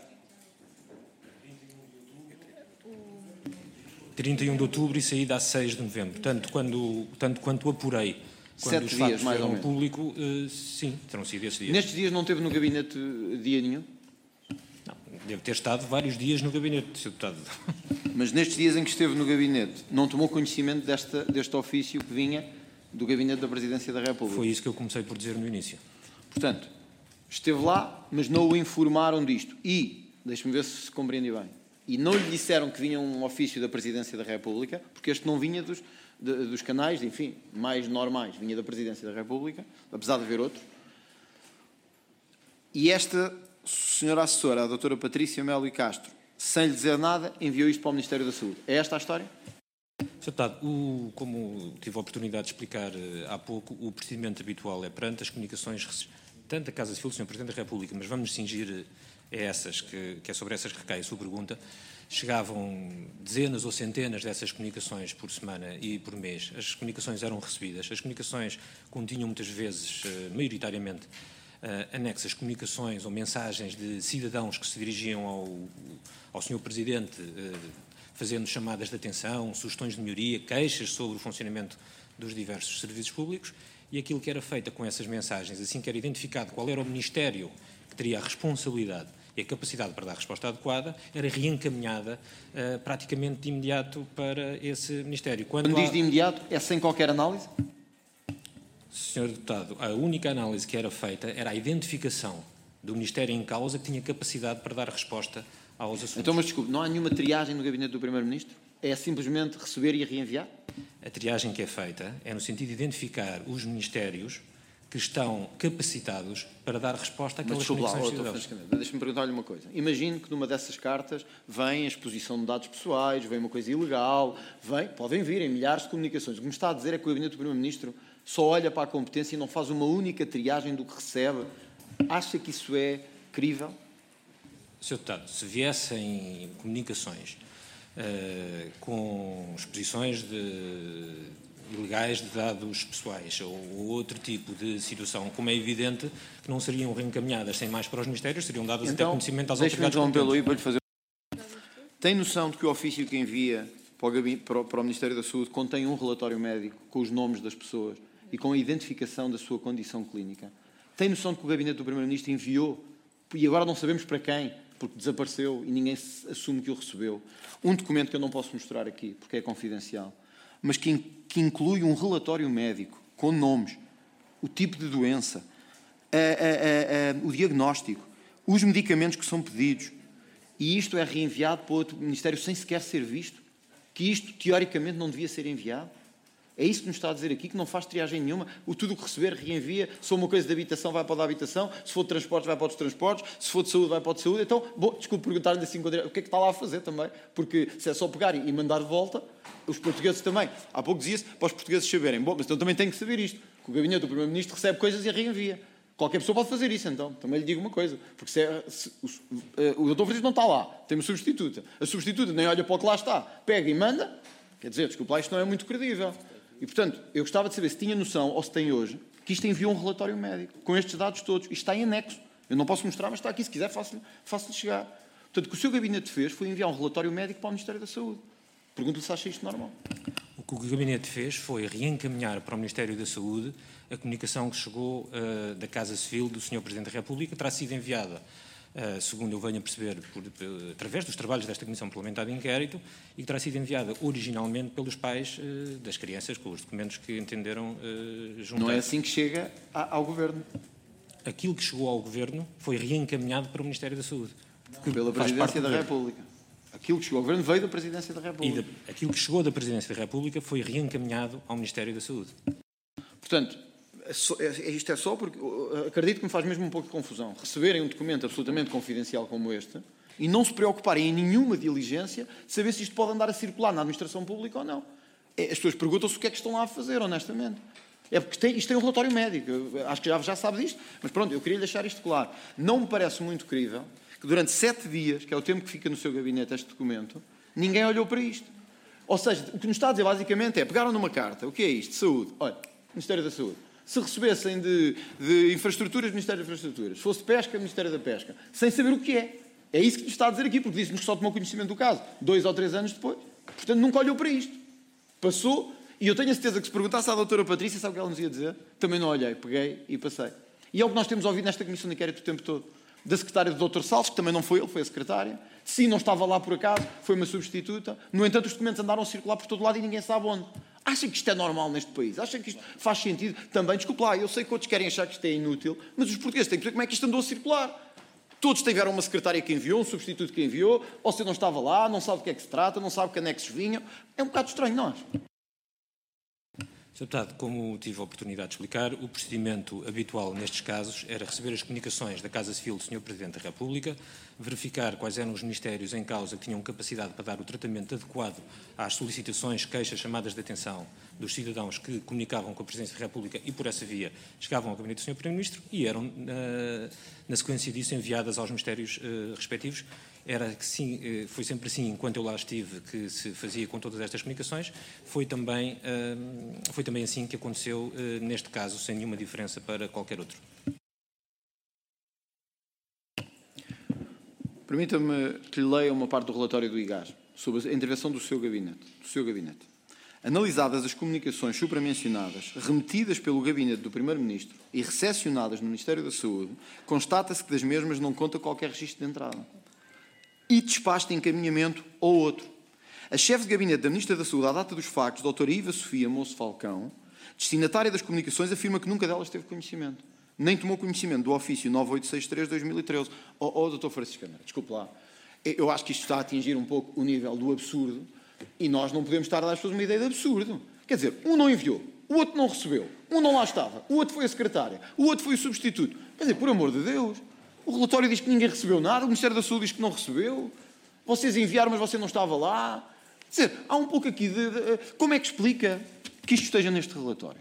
trinta e um de outubro e saída a seis de novembro. Tanto, quando, tanto quanto apurei, quando Sete os dias, factos mais ou vieram ao menos. público, uh, sim, terão sido esses dias. Nestes dias não teve no gabinete dia nenhum? Não, deve ter estado vários dias no gabinete, senhor Deputado. Mas nestes dias em que esteve no gabinete, não tomou conhecimento desta, deste ofício que vinha do gabinete da Presidência da República? Foi isso que eu comecei por dizer no início. Portanto, esteve lá, mas não o informaram disto. E, deixe-me ver se compreendi bem, e não lhe disseram que vinha um ofício da Presidência da República, porque este não vinha dos, de, dos canais, enfim, mais normais, vinha da Presidência da República, apesar de haver outros. E esta senhora assessora, a doutora Patrícia Melo e Castro, sem lhe dizer nada, enviou isto para o Ministério da Saúde. É esta a história? senhor Deputado, o, como tive a oportunidade de explicar uh, há pouco, o procedimento habitual é perante as comunicações, tanto da Casa Civil do senhor Presidente da República, mas vamos nos cingir a essas, que, que é sobre essas que recai a sua pergunta. Chegavam dezenas ou centenas dessas comunicações por semana e por mês. As comunicações eram recebidas. As comunicações continham muitas vezes, uh, maioritariamente, uh, anexas comunicações ou mensagens de cidadãos que se dirigiam ao, ao senhor Presidente, uh, fazendo chamadas de atenção, sugestões de melhoria, queixas sobre o funcionamento dos diversos serviços públicos, e aquilo que era feito com essas mensagens, assim que era identificado qual era o Ministério que teria a responsabilidade e a capacidade para dar a resposta adequada, era reencaminhada uh, praticamente de imediato para esse Ministério. Quando diz de imediato, é sem qualquer análise? senhor Deputado, a única análise que era feita era a identificação do Ministério em causa que tinha capacidade para dar resposta aos assuntos. Então, mas desculpe, não há nenhuma triagem no gabinete do Primeiro-Ministro? É simplesmente receber e reenviar? A triagem que é feita é no sentido de identificar os ministérios que estão capacitados para dar resposta àquelas comunicações cidadãs. Deixa-me perguntar-lhe uma coisa. Imagino que numa dessas cartas vem a exposição de dados pessoais, vem uma coisa ilegal, vem, podem vir em milhares de comunicações. O que me está a dizer é que o gabinete do Primeiro-Ministro só olha para a competência e não faz uma única triagem do que recebe. Acha que isso é crível? senhor Deputado, se viessem comunicações uh, com exposições de, ilegais de dados pessoais ou, ou outro tipo de situação, como é evidente que não seriam reencaminhadas sem mais para os ministérios, seriam dadas então, até conhecimento às autoridades autoridades competentes. Para lhe fazer... Tem noção de que o ofício que envia para o, gabinete, para, o, para o Ministério da Saúde contém um relatório médico com os nomes das pessoas e com a identificação da sua condição clínica? Tem noção de que o gabinete do Primeiro-Ministro enviou, e agora não sabemos para quem, porque desapareceu e ninguém assume que o recebeu, um documento que eu não posso mostrar aqui, porque é confidencial, mas que, que inclui um relatório médico com nomes, o tipo de doença, a, a, a, a, o diagnóstico, os medicamentos que são pedidos, e isto é reenviado para outro Ministério sem sequer ser visto, que isto, teoricamente, não devia ser enviado? É isso que nos está a dizer aqui, que não faz triagem nenhuma. O tudo o que receber, reenvia. Se for uma coisa de habitação, vai para o da habitação. Se for de transportes, vai para os transportes. Se for de saúde, vai para o de saúde. Então, bom, desculpe perguntar-lhe assim, o que é que está lá a fazer também? Porque se é só pegar e mandar de volta, os portugueses também. Há pouco dizia-se para os portugueses saberem. Bom, mas então também tem que saber isto. Que o gabinete do Primeiro-Ministro recebe coisas e reenvia. Qualquer pessoa pode fazer isso, então. Também lhe digo uma coisa. Porque se é, se, o, o doutor Francisco não está lá. Tem uma substituta. A substituta nem olha para o que lá está. Pega e manda. Quer dizer, desculpe lá, isto não é muito credível. E, portanto, eu gostava de saber se tinha noção, ou se tem hoje, que isto enviou um relatório médico, com estes dados todos. Isto está em anexo. Eu não posso mostrar, mas está aqui. Se quiser, faço-lhe faço chegar. Portanto, o que o seu gabinete fez foi enviar um relatório médico para o Ministério da Saúde. Pergunto-lhe se acha isto normal. O que o gabinete fez foi reencaminhar para o Ministério da Saúde a comunicação que chegou uh, da Casa Civil do senhor Presidente da República, terá sido enviada, uh, segundo eu venho a perceber, por, por, através dos trabalhos desta Comissão Parlamentar de Inquérito, e que terá sido enviada originalmente pelos pais uh, das crianças, com os documentos que entenderam uh, juntar. Não é assim que chega a, ao Governo? Aquilo que chegou ao Governo foi reencaminhado para o Ministério da Saúde. Pela Presidência da República. Aquilo que chegou ao Governo veio da Presidência da República. E da, aquilo que chegou da Presidência da República foi reencaminhado ao Ministério da Saúde. Portanto, isto é só porque acredito que me faz mesmo um pouco de confusão receberem um documento absolutamente confidencial como este e não se preocuparem em nenhuma diligência de saber se isto pode andar a circular na administração pública ou não. As pessoas perguntam-se o que é que estão lá a fazer, honestamente. É porque tem, isto tem um relatório médico. Eu acho que já, já sabe disto, mas pronto, eu queria deixar isto claro. Não me parece muito crível que durante sete dias, que é o tempo que fica no seu gabinete este documento, ninguém olhou para isto. Ou seja, o que nos está a dizer basicamente é, pegaram numa carta, o que é isto? Saúde. Olha, Ministério da Saúde. se recebessem de, de infraestruturas, Ministério das Infraestruturas, se fosse de pesca, Ministério da Pesca, sem saber o que é. É isso que nos está a dizer aqui, porque disse-nos que só tomou conhecimento do caso dois ou três anos depois. Portanto, nunca olhou para isto. Passou, e eu tenho a certeza que se perguntasse à doutora Patrícia, sabe o que ela nos ia dizer? Também não olhei, peguei e passei. E é o que nós temos ouvido nesta Comissão de Inquérito o tempo todo. Da secretária do doutor Salles, que também não foi ele, foi a secretária. Sim, não estava lá por acaso, foi uma substituta. No entanto, os documentos andaram a circular por todo lado e ninguém sabe onde. Acha que isto é normal neste país? Acha que isto faz sentido? Também, desculpe lá, eu sei que outros querem achar que isto é inútil, mas os portugueses têm que saber como é que isto andou a circular. Todos tiveram uma secretária que enviou, um substituto que enviou, ou você não estava lá, não sabe do que é que se trata, não sabe que anexos vinham. É um bocado estranho, nós. senhor Deputado, como tive a oportunidade de explicar, o procedimento habitual nestes casos era receber as comunicações da Casa Civil do senhor Presidente da República, verificar quais eram os ministérios em causa que tinham capacidade para dar o tratamento adequado às solicitações, queixas, chamadas de atenção dos cidadãos que comunicavam com a Presidência da República e, por essa via, chegavam ao gabinete do senhor Primeiro-Ministro e eram, na, na sequência disso, enviadas aos ministérios uh, respectivos. Era que sim, foi sempre assim, enquanto eu lá estive, que se fazia com todas estas comunicações. Foi também, uh, foi também assim que aconteceu uh, neste caso, sem nenhuma diferença para qualquer outro. Permita-me que lhe leia uma parte do relatório do I G A S sobre a intervenção do seu gabinete. Do seu gabinete. Analisadas as comunicações supramencionadas, remetidas pelo gabinete do Primeiro-Ministro e recepcionadas no Ministério da Saúde, constata-se que das mesmas não conta qualquer registro de entrada e despacho de encaminhamento ou outro. A chefe de gabinete da Ministra da Saúde, à data dos factos, doutora Iva Sofia Moço Falcão, destinatária das comunicações, afirma que nunca delas teve conhecimento. Nem tomou conhecimento do ofício nove oito seis três barra dois mil e treze. Oh, oh doutor Francisco Câmara, desculpe lá. Eu acho que isto está a atingir um pouco o nível do absurdo e nós não podemos estar a dar às pessoas uma ideia de absurdo. Quer dizer, um não enviou, o outro não recebeu, um não lá estava, o outro foi a secretária, o outro foi o substituto. Quer dizer, por amor de Deus, o relatório diz que ninguém recebeu nada, o Ministério da Saúde diz que não recebeu, vocês enviaram, mas você não estava lá. Quer dizer, há um pouco aqui de, de... Como é que explica que isto esteja neste relatório?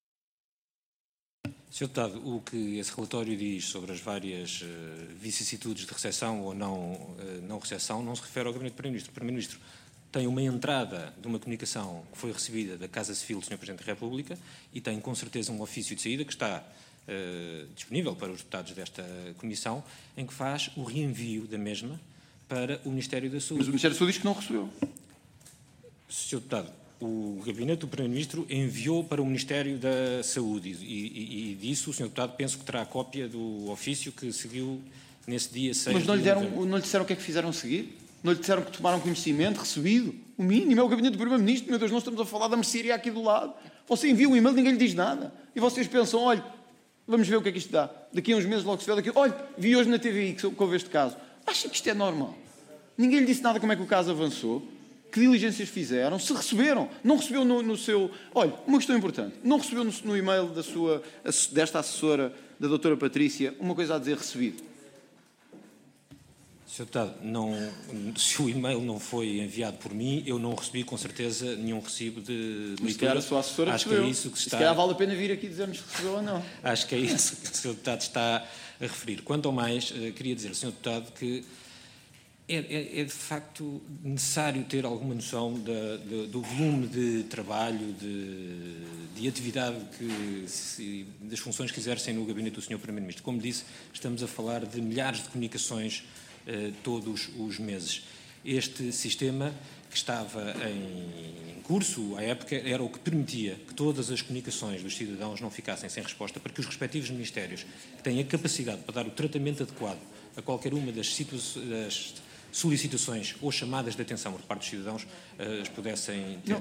senhor Deputado, o que esse relatório diz sobre as várias uh, vicissitudes de recepção ou não, uh, não recepção não se refere ao Gabinete do Primeiro-Ministro. O Primeiro-Ministro tem uma entrada de uma comunicação que foi recebida da Casa Civil do senhor Presidente da República e tem com certeza um ofício de saída que está uh, disponível para os deputados desta comissão, em que faz o reenvio da mesma para o Ministério da Saúde. Mas o Ministério da Saúde diz que não recebeu. senhor Deputado, o Gabinete do Primeiro-Ministro enviou para o Ministério da Saúde e, e, e disso o senhor Deputado penso que terá a cópia do ofício que seguiu nesse dia seis Mas não lhe, de deram, novembro. não lhe disseram o que é que fizeram a seguir? Não lhe disseram que tomaram conhecimento, recebido? O mínimo é o Gabinete do Primeiro-Ministro. Meu Deus, nós estamos a falar da mercearia aqui do lado. Você envia um e-mail, ninguém lhe diz nada. E vocês pensam, olha, vamos ver o que é que isto dá. Daqui a uns meses logo se vê daqui. Olha, vi hoje na T V I que houve este caso. Acha que isto é normal? Ninguém lhe disse nada como é que o caso avançou. Que diligências fizeram, se receberam, não recebeu no, no seu... Olha, uma questão importante, não recebeu no, no e-mail da sua, desta assessora, da doutora Patrícia, uma coisa a dizer recebido? senhor Deputado, não, se o e-mail não foi enviado por mim, eu não recebi com certeza nenhum recibo de leitura. Se calhar a sua assessora Acho recebeu. que é isso que se está... Se calhar vale a pena vir aqui dizer-nos se recebeu ou não. Acho que é isso que o senhor Deputado está a referir. Quanto ao mais, queria dizer ao senhor Deputado que É, é, é de facto necessário ter alguma noção da, da, do volume de trabalho, de, de atividade que, se, das funções que exercem no gabinete do senhor Primeiro-Ministro. Como disse, estamos a falar de milhares de comunicações eh, todos os meses. Este sistema que estava em curso à época era o que permitia que todas as comunicações dos cidadãos não ficassem sem resposta, para que os respectivos ministérios, que têm a capacidade para dar o tratamento adequado a qualquer uma das situações, solicitações ou chamadas de atenção por parte dos cidadãos uh, as pudessem ter. Não.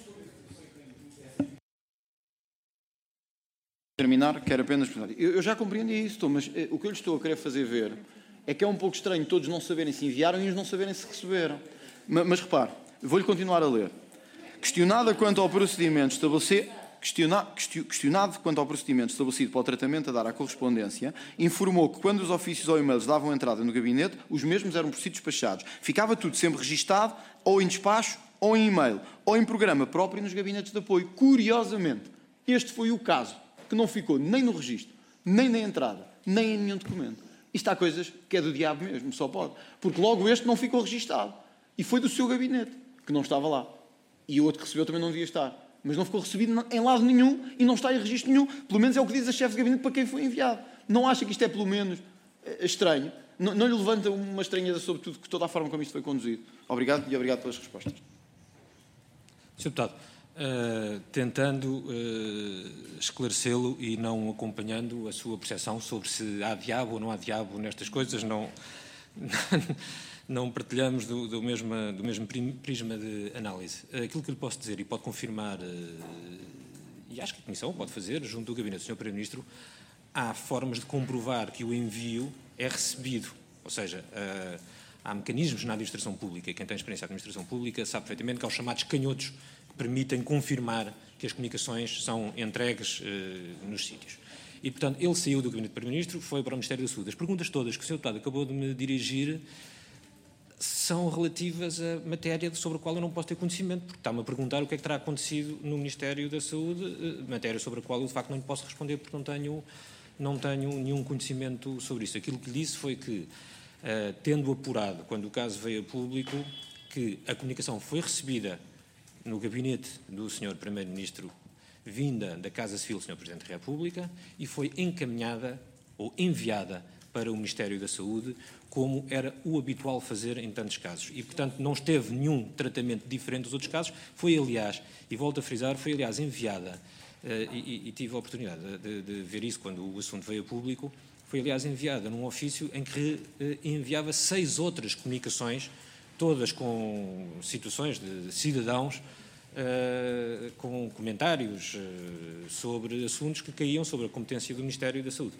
Terminar, quero apenas... Eu, eu já compreendi isso, mas eh, o que eu lhe estou a querer fazer ver é que é um pouco estranho todos não saberem se enviaram e uns não saberem se receberam. Mas, mas repare, vou-lhe continuar a ler. Questionada quanto ao procedimento estabelecido... Questionado quanto ao procedimento estabelecido para o tratamento a dar à correspondência, informou que quando os ofícios ou e-mails davam entrada no gabinete, os mesmos eram por si despachados. Ficava tudo sempre registado, ou em despacho, ou em e-mail, ou em programa próprio nos gabinetes de apoio. Curiosamente, este foi o caso que não ficou nem no registro, nem na entrada, nem em nenhum documento. Isto há coisas que é do diabo mesmo, só pode. Porque logo este não ficou registado. E foi do seu gabinete, que não estava lá. E o outro que recebeu também não devia estar. mas não ficou recebido em lado nenhum e não está em registro nenhum. Pelo menos é o que diz a chefe de gabinete para quem foi enviado. Não acha que isto é, pelo menos, estranho? Não, não lhe levanta uma estranheza sobre tudo, que toda a forma como isto foi conduzido? Obrigado e obrigado pelas respostas. senhor Deputado, uh, tentando uh, esclarecê-lo e não acompanhando a sua percepção sobre se há diabo ou não há diabo nestas coisas, não, não partilhamos do, do, mesmo, do mesmo prisma de análise. Aquilo que lhe posso dizer, e pode confirmar, uh, e acho que a Comissão pode fazer, junto do Gabinete do senhor Primeiro-Ministro, há formas de comprovar que o envio é recebido, ou seja, uh, há mecanismos na administração pública, e quem tem experiência na administração pública sabe perfeitamente que há os chamados canhotos que permitem confirmar que as comunicações são entregues uh, nos sítios. E, portanto, ele saiu do Gabinete do Primeiro-Ministro, foi para o Ministério da Saúde. As perguntas todas que o senhor Deputado acabou de me dirigir são relativas a matéria sobre a qual eu não posso ter conhecimento, porque está-me a perguntar o que é que terá acontecido no Ministério da Saúde, uh, matéria sobre a qual eu, de facto, não lhe posso responder, porque não tenho... não tenho nenhum conhecimento sobre isso. Aquilo que lhe disse foi que, uh, tendo apurado, quando o caso veio a público, que a comunicação foi recebida no gabinete do senhor Primeiro-Ministro, vinda da Casa Civil do senhor Presidente da República, e foi encaminhada ou enviada para o Ministério da Saúde, como era o habitual fazer em tantos casos. E, portanto, não esteve nenhum tratamento diferente dos outros casos. Foi, aliás, e volto a frisar, foi, aliás, enviada Uh, e, e tive a oportunidade de, de ver isso quando o assunto veio a público, foi aliás enviada num ofício em que uh, enviava seis outras comunicações, todas com situações de cidadãos, uh, com comentários uh, sobre assuntos que caíam sobre a competência do Ministério da Saúde.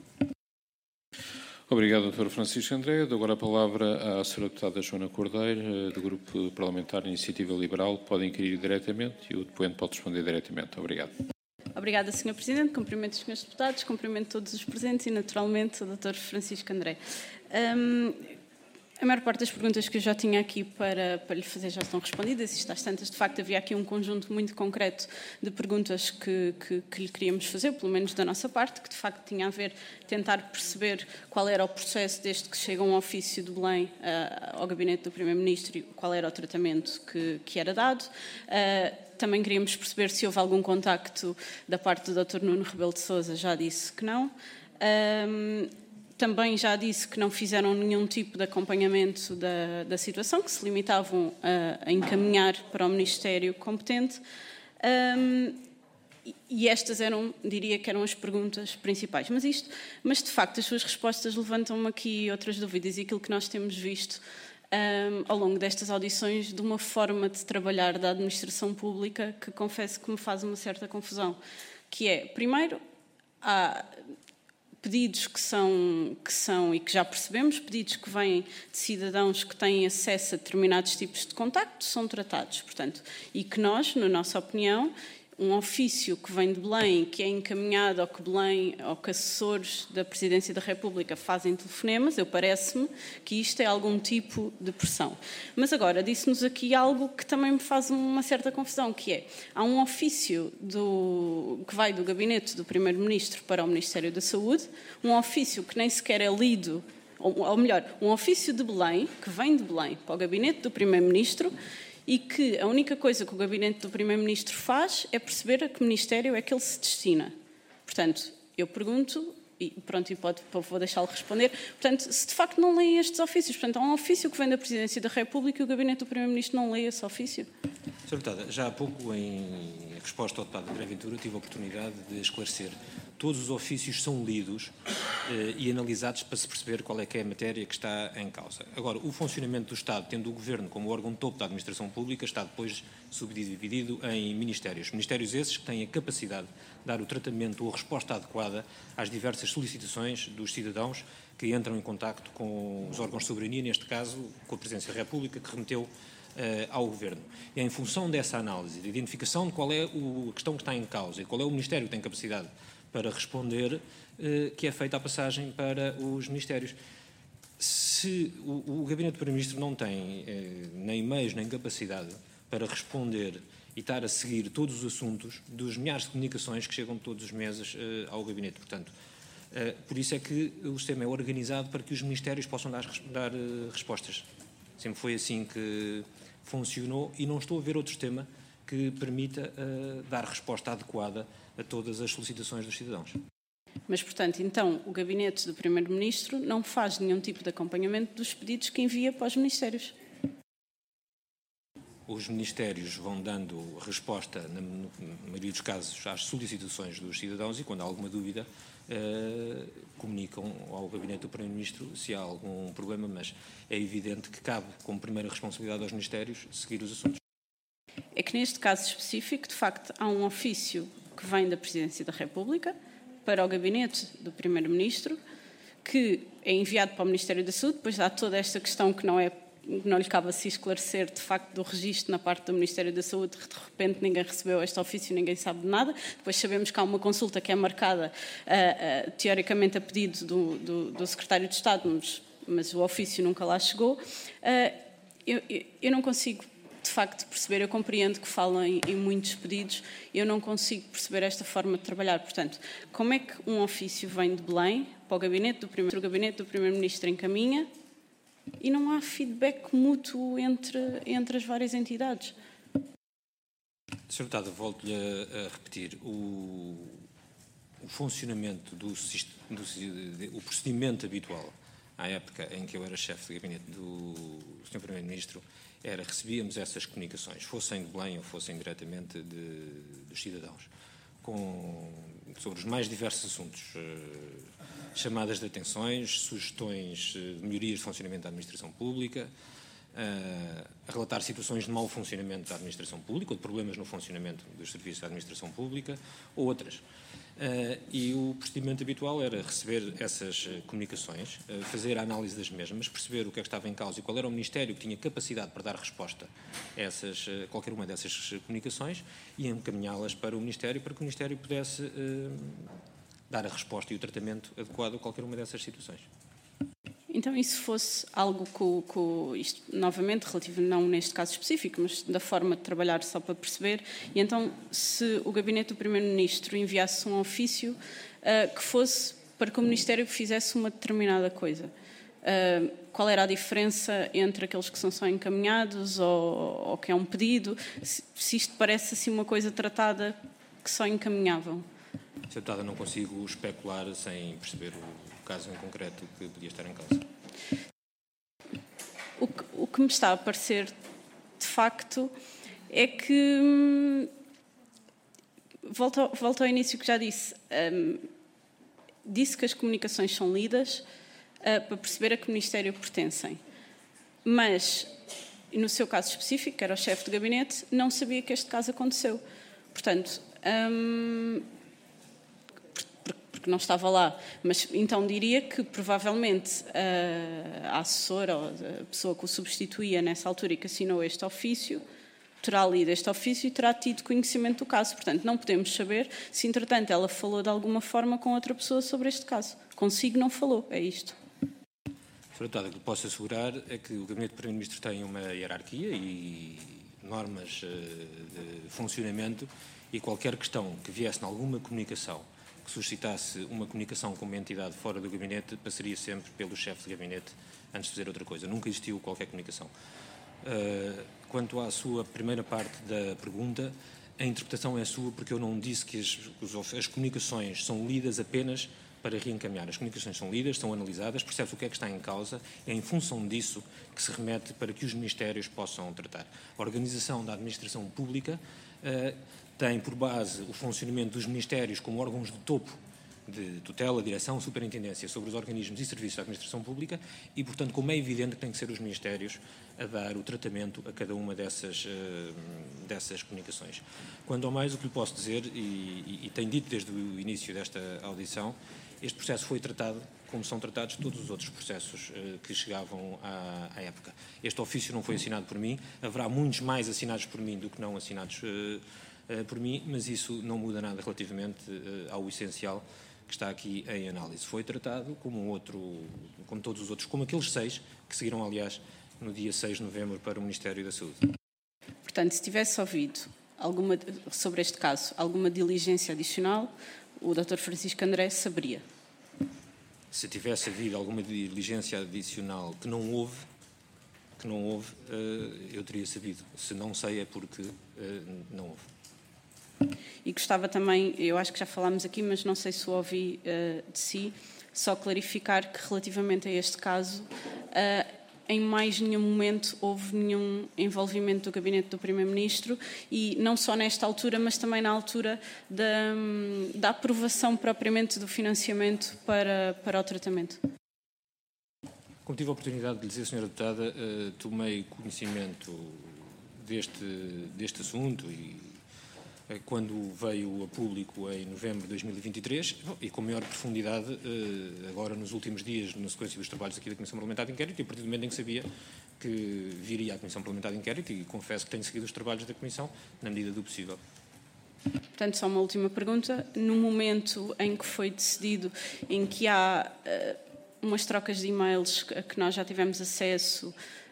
Obrigado, doutor Francisco André. Dou agora a palavra à senhora deputada Joana Cordeiro, do Grupo Parlamentar Iniciativa Liberal. Pode inquirir diretamente e o depoente pode responder diretamente. Obrigado. Obrigada, senhor Presidente. Cumprimento os senhores deputados, cumprimento todos os presentes e, naturalmente, o doutor Francisco André. Um, a maior parte das perguntas que eu já tinha aqui para, para lhe fazer já estão respondidas. Isto às tantas, de facto, havia aqui um conjunto muito concreto de perguntas que, que, que lhe queríamos fazer, pelo menos da nossa parte, que de facto tinha a ver, tentar perceber qual era o processo desde que chega um ofício de Belém uh, ao gabinete do Primeiro-Ministro e qual era o tratamento que, que era dado. Uh, Também queríamos perceber se houve algum contacto da parte do doutor Nuno Rebelo de Sousa, já disse que não. Um, também já disse que não fizeram nenhum tipo de acompanhamento da, da situação, que se limitavam a, a encaminhar para o Ministério competente. Um, e estas eram, diria que eram as perguntas principais. Mas isto, mas de facto as suas respostas levantam-me aqui outras dúvidas, e aquilo que nós temos visto Um, ao longo destas audições, de uma forma de trabalhar da administração pública que confesso que me faz uma certa confusão, que é, primeiro, há pedidos que são, que são, e que já percebemos, pedidos que vêm de cidadãos que têm acesso a determinados tipos de contacto, são tratados, portanto, e que nós, na nossa opinião, um ofício que vem de Belém, que é encaminhado ao que Belém, ou que assessores da Presidência da República fazem telefonemas, eu parece-me que isto é algum tipo de pressão. Mas agora, disse-nos aqui algo que também me faz uma certa confusão, que é, há um ofício do, que vai do Gabinete do Primeiro-Ministro para o Ministério da Saúde, um ofício que nem sequer é lido, ou, ou melhor, um ofício de Belém, que vem de Belém para o Gabinete do Primeiro-Ministro, e que a única coisa que o Gabinete do Primeiro-Ministro faz é perceber a que Ministério é que ele se destina. Portanto, eu pergunto, e pronto, e pode, vou deixá-lo responder, portanto, se de facto não leem estes ofícios, portanto, há um ofício que vem da Presidência da República e o Gabinete do Primeiro-Ministro não lê esse ofício? senhora Deputada, já há pouco, em resposta ao deputado André Ventura, tive a oportunidade de esclarecer. Todos os ofícios são lidos eh, e analisados para se perceber qual é que é a matéria que está em causa. Agora, o funcionamento do Estado, tendo o Governo como órgão topo da administração pública, está depois subdividido em ministérios. Ministérios esses que têm a capacidade de dar o tratamento ou a resposta adequada às diversas solicitações dos cidadãos que entram em contacto com os órgãos de soberania, neste caso com a Presidência da República, que remeteu Uh, ao Governo. E em função dessa análise, de identificação de qual é o, a questão que está em causa e qual é o Ministério que tem capacidade para responder, uh, que é feita a passagem para os Ministérios. Se o, o Gabinete do Primeiro-Ministro não tem uh, nem meios nem capacidade para responder e estar a seguir todos os assuntos dos milhares de comunicações que chegam todos os meses uh, ao Gabinete, portanto, uh, por isso é que o sistema é organizado para que os Ministérios possam dar, dar uh, respostas. Sempre foi assim que funcionou e não estou a ver outro sistema que permita uh, dar resposta adequada a todas as solicitações dos cidadãos. Mas, portanto, então, o gabinete do Primeiro-Ministro não faz nenhum tipo de acompanhamento dos pedidos que envia para os ministérios? Os ministérios vão dando resposta, na maioria dos casos, às solicitações dos cidadãos e, quando há alguma dúvida, eh, comunicam ao gabinete do Primeiro-Ministro se há algum problema, mas é evidente que cabe, como primeira responsabilidade aos ministérios, seguir os assuntos. É que, neste caso específico, de facto, há um ofício que vem da Presidência da República para o gabinete do Primeiro-Ministro, que é enviado para o Ministério da Saúde, depois há toda esta questão que não é não lhe cabe assim esclarecer, de facto, do registro na parte do Ministério da Saúde, de repente ninguém recebeu este ofício, ninguém sabe de nada. Depois sabemos que há uma consulta que é marcada, uh, uh, teoricamente, a pedido do, do, do Secretário de Estado, mas, mas o ofício nunca lá chegou. Uh, eu, eu, eu não consigo, de facto, perceber, eu compreendo que falam em, em muitos pedidos, eu não consigo perceber esta forma de trabalhar. Portanto, como é que um ofício vem de Belém para o gabinete do Primeiro-Ministro, o gabinete do Primeiro-Ministro encaminha, e não há feedback mútuo entre, entre as várias entidades? senhor Deputado, volto-lhe a, a repetir. O, o funcionamento do, do o procedimento habitual, à época em que eu era chefe de gabinete do senhor Primeiro-Ministro, era recebíamos essas comunicações, fossem de Belém ou fossem diretamente de, dos cidadãos, com, sobre os mais diversos assuntos, chamadas de atenções, sugestões de melhorias de funcionamento da administração pública, a relatar situações de mau funcionamento da administração pública ou de problemas no funcionamento dos serviços da administração pública ou outras. E o procedimento habitual era receber essas comunicações, fazer a análise das mesmas, perceber o que é que estava em causa e qual era o Ministério que tinha capacidade para dar resposta a essas, qualquer uma dessas comunicações e encaminhá-las para o Ministério para que o Ministério pudesse dar a resposta e o tratamento adequado a qualquer uma dessas situações. Então, e se fosse algo com, com isto, novamente, relativo não neste caso específico, mas da forma de trabalhar só para perceber, e então, se o gabinete do Primeiro-Ministro enviasse um ofício uh, que fosse para que o Ministério fizesse uma determinada coisa, uh, qual era a diferença entre aqueles que são só encaminhados ou, ou que é um pedido, se, se isto parece assim uma coisa tratada que só encaminhavam? senhor Deputado, não consigo especular sem perceber o caso em concreto que podia estar em causa. O que, o que me está a parecer, de facto, é que, hum, volto, ao, volto ao início que já disse, hum, disse que as comunicações são lidas uh, para perceber a que Ministério pertencem, mas, no seu caso específico, que era o chefe de gabinete, não sabia que este caso aconteceu. Portanto, hum, que não estava lá, mas então diria que provavelmente a assessora ou a pessoa que o substituía nessa altura e que assinou este ofício terá lido este ofício e terá tido conhecimento do caso. Portanto, não podemos saber se, entretanto, ela falou de alguma forma com outra pessoa sobre este caso. Consigo não falou, é isto. senhor Deputado, o que lhe posso assegurar é que o Gabinete do Primeiro-Ministro tem uma hierarquia e normas de funcionamento e qualquer questão que viesse em alguma comunicação que suscitasse uma comunicação com uma entidade fora do gabinete, passaria sempre pelo chefe de gabinete antes de fazer outra coisa. Nunca existiu qualquer comunicação. Uh, quanto à sua primeira parte da pergunta, a interpretação é sua, porque eu não disse que as, as comunicações são lidas apenas para reencaminhar. As comunicações são lidas, são analisadas, percebe-se o que é que está em causa, é em função disso que se remete para que os ministérios possam tratar. A organização da administração pública uh, tem por base o funcionamento dos ministérios como órgãos de topo de tutela, direção, superintendência sobre os organismos e serviços da administração pública e, portanto, como é evidente que têm que ser os ministérios a dar o tratamento a cada uma dessas, uh, dessas comunicações. Quanto ao mais, o que lhe posso dizer, e, e, e tenho dito desde o início desta audição, este processo foi tratado como são tratados todos os outros processos uh, que chegavam à, à época. Este ofício não foi assinado por mim, haverá muitos mais assinados por mim do que não assinados uh, uh, por mim, mas isso não muda nada relativamente uh, ao essencial que está aqui em análise. Foi tratado como um outro, como todos os outros, como aqueles seis que seguiram, aliás, no dia seis de novembro para o Ministério da Saúde. Portanto, se tivesse ouvido alguma, sobre este caso alguma diligência adicional, o doutor Francisco André saberia. Se tivesse havido alguma diligência adicional que não houve, que não houve, eu teria sabido. Se não sei é porque não houve. E gostava também, eu acho que já falámos aqui, mas não sei se o ouvi de si, só clarificar que relativamente a este caso, em mais nenhum momento houve nenhum envolvimento do gabinete do Primeiro-Ministro e não só nesta altura, mas também na altura da, da aprovação propriamente do financiamento para, para o tratamento. Como tive a oportunidade de lhe dizer, senhora Deputada, uh, tomei conhecimento deste, deste assunto e uh, quando veio a público em novembro de dois mil e vinte e três e com maior profundidade uh, agora nos últimos dias, na sequência dos trabalhos aqui da Comissão Parlamentar de Inquérito, e a partir do momento em que sabia que viria à Comissão Parlamentar de Inquérito, e confesso que tenho seguido os trabalhos da Comissão na medida do possível. Portanto, só uma última pergunta. No momento em que foi decidido, em que há uh, umas trocas de e-mails a que nós já tivemos acesso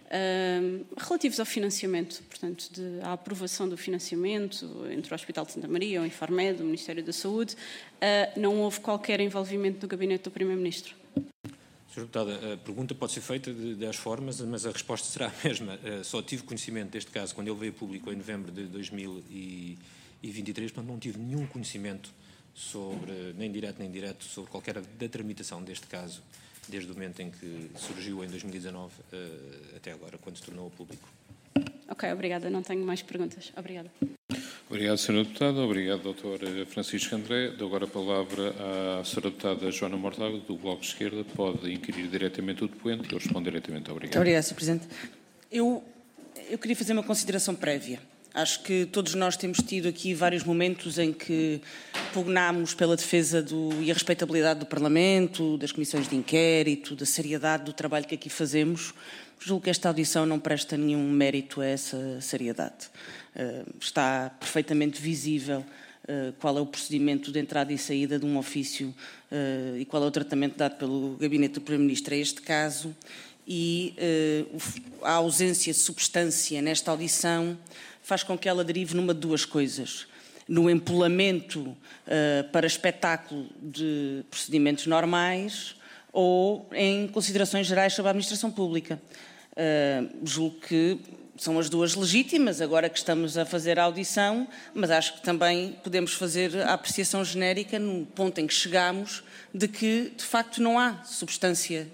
uh, relativos ao financiamento, portanto, de, à aprovação do financiamento entre o Hospital de Santa Maria, o Infarmed, o Ministério da Saúde, uh, não houve qualquer envolvimento do gabinete do Primeiro-Ministro? senhora Deputada, a pergunta pode ser feita de dez formas, mas a resposta será a mesma. Uh, só tive conhecimento deste caso quando ele veio a público em novembro de dois mil e vinte e três, portanto não tive nenhum conhecimento sobre, nem direto nem indireto, sobre qualquer da tramitação deste caso, desde o momento em que surgiu em dois mil e dezanove uh, até agora, quando se tornou público. Ok, obrigada. Não tenho mais perguntas. Obrigada. Obrigado, senhora Deputada. Obrigado, doutor Francisco André. Dou agora a palavra à senhora Deputada Joana Mortágua, do Bloco de Esquerda. Pode inquirir diretamente o depoente e eu respondo diretamente. Obrigado. Obrigada, senhor Presidente. Eu, eu queria fazer uma consideração prévia. Acho que todos nós temos tido aqui vários momentos em que pugnámos pela defesa do, e a respeitabilidade do Parlamento, das comissões de inquérito, da seriedade do trabalho que aqui fazemos. Julgo que esta audição não presta nenhum mérito a essa seriedade. Uh, está perfeitamente visível uh, qual é o procedimento de entrada e saída de um ofício uh, e qual é o tratamento dado pelo Gabinete do Primeiro-Ministro a este caso, e uh, a ausência de substância nesta audição faz com que ela derive numa de duas coisas: no empolamento uh, para espetáculo de procedimentos normais ou em considerações gerais sobre a administração pública. Uh, julgo que são as duas legítimas, agora que estamos a fazer a audição, mas acho que também podemos fazer a apreciação genérica no ponto em que chegamos de que, de facto, não há substância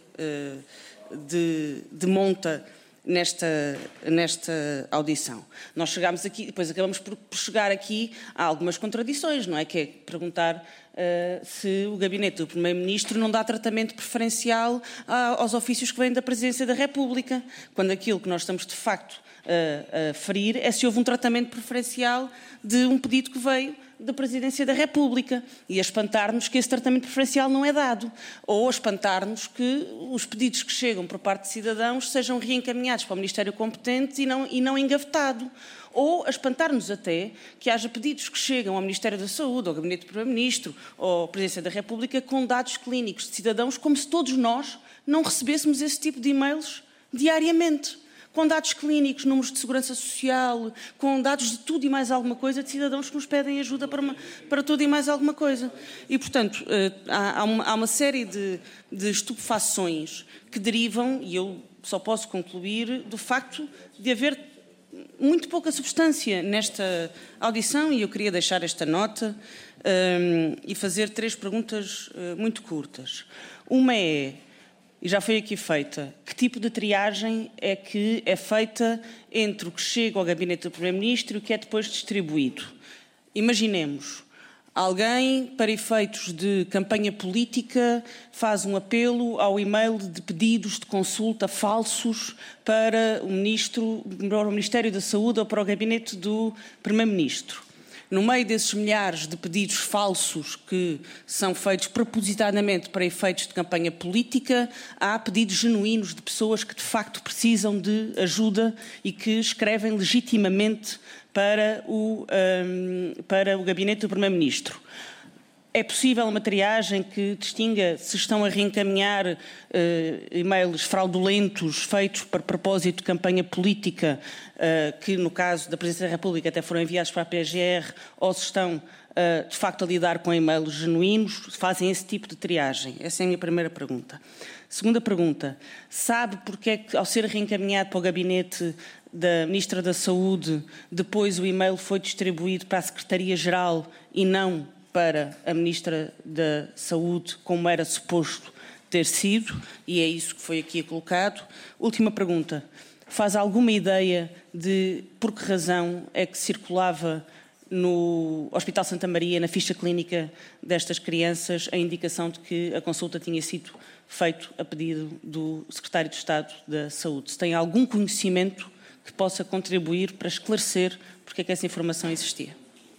uh, de, de monta Nesta, nesta audição. Nós chegámos aqui, depois acabamos por, por chegar aqui a algumas contradições, não é? Que é perguntar uh, se o Gabinete do Primeiro-Ministro não dá tratamento preferencial a, aos ofícios que vêm da Presidência da República, quando aquilo que nós estamos de facto uh, a ferir é se houve um tratamento preferencial de um pedido que veio da Presidência da República, e a espantar-nos que esse tratamento preferencial não é dado, ou a espantar-nos que os pedidos que chegam por parte de cidadãos sejam reencaminhados para o Ministério competente e não, e não engavetado, ou a espantar-nos até que haja pedidos que chegam ao Ministério da Saúde, ao Gabinete do Primeiro-Ministro, ou à Presidência da República com dados clínicos de cidadãos, como se todos nós não recebêssemos esse tipo de e-mails diariamente, com dados clínicos, números de segurança social, com dados de tudo e mais alguma coisa, de cidadãos que nos pedem ajuda para, uma, para tudo e mais alguma coisa. E, portanto, há uma, há uma série de, de estupefações que derivam, e eu só posso concluir, do facto de haver muito pouca substância nesta audição, e eu queria deixar esta nota um, e fazer três perguntas uh, muito curtas. Uma é, e já foi aqui feita, que tipo de triagem é que é feita entre o que chega ao Gabinete do Primeiro-Ministro e o que é depois distribuído? Imaginemos, alguém, para efeitos de campanha política, faz um apelo ao e-mail de pedidos de consulta falsos para o, ministro, para o Ministério da Saúde ou para o Gabinete do Primeiro-Ministro. No meio desses milhares de pedidos falsos que são feitos propositadamente para efeitos de campanha política, há pedidos genuínos de pessoas que de facto precisam de ajuda e que escrevem legitimamente para o, um, para o Gabinete do Primeiro-Ministro. É possível uma triagem que distinga se estão a reencaminhar uh, e-mails fraudulentos feitos para propósito de campanha política, uh, que no caso da Presidência da República até foram enviados para a P G R, ou se estão uh, de facto a lidar com e-mails genuínos, fazem esse tipo de triagem? Essa é a minha primeira pergunta. Segunda pergunta, sabe porque é que ao ser reencaminhado para o gabinete da Ministra da Saúde, depois o e-mail foi distribuído para a Secretaria-Geral e não para a Ministra da Saúde, como era suposto ter sido, e é isso que foi aqui colocado. Última pergunta, faz alguma ideia de por que razão é que circulava no Hospital Santa Maria, na ficha clínica destas crianças, a indicação de que a consulta tinha sido feita a pedido do Secretário de Estado da Saúde? Se tem algum conhecimento que possa contribuir para esclarecer porque é que essa informação existia.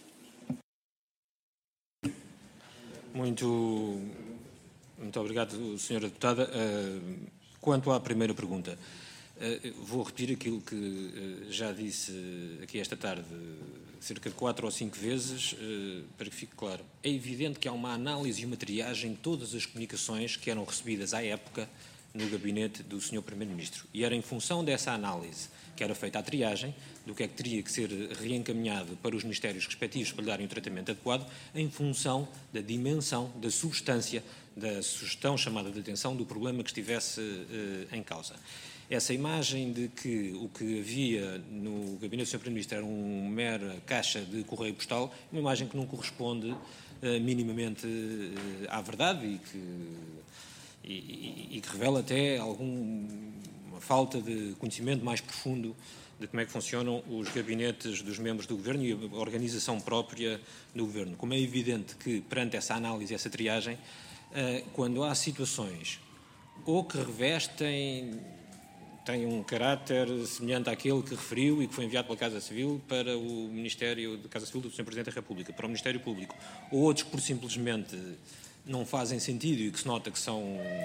Muito, muito obrigado, senhora Deputada. Quanto à primeira pergunta, vou repetir aquilo que já disse aqui esta tarde cerca de quatro ou cinco vezes, para que fique claro. É evidente que há uma análise e uma triagem de todas as comunicações que eram recebidas à época no gabinete do senhor Primeiro-Ministro. E era em função dessa análise que era feita a triagem, do que é que teria que ser reencaminhado para os ministérios respectivos para lhe darem o tratamento adequado, em função da dimensão, da substância, da sugestão chamada de atenção do problema que estivesse uh, em causa. Essa imagem de que o que havia no gabinete do senhor Primeiro-Ministro era uma mera caixa de correio postal, é uma imagem que não corresponde uh, minimamente uh, à verdade e que, e, e, e que revela até alguma falta de conhecimento mais profundo de como é que funcionam os gabinetes dos membros do Governo e a organização própria do Governo. Como é evidente que, perante essa análise, essa triagem, uh, quando há situações ou que revestem, têm um caráter semelhante àquele que referiu e que foi enviado pela Casa Civil para o Ministério da Casa Civil do senhor Presidente da República, para o Ministério Público, ou outros que por simplesmente não fazem sentido e que se nota que são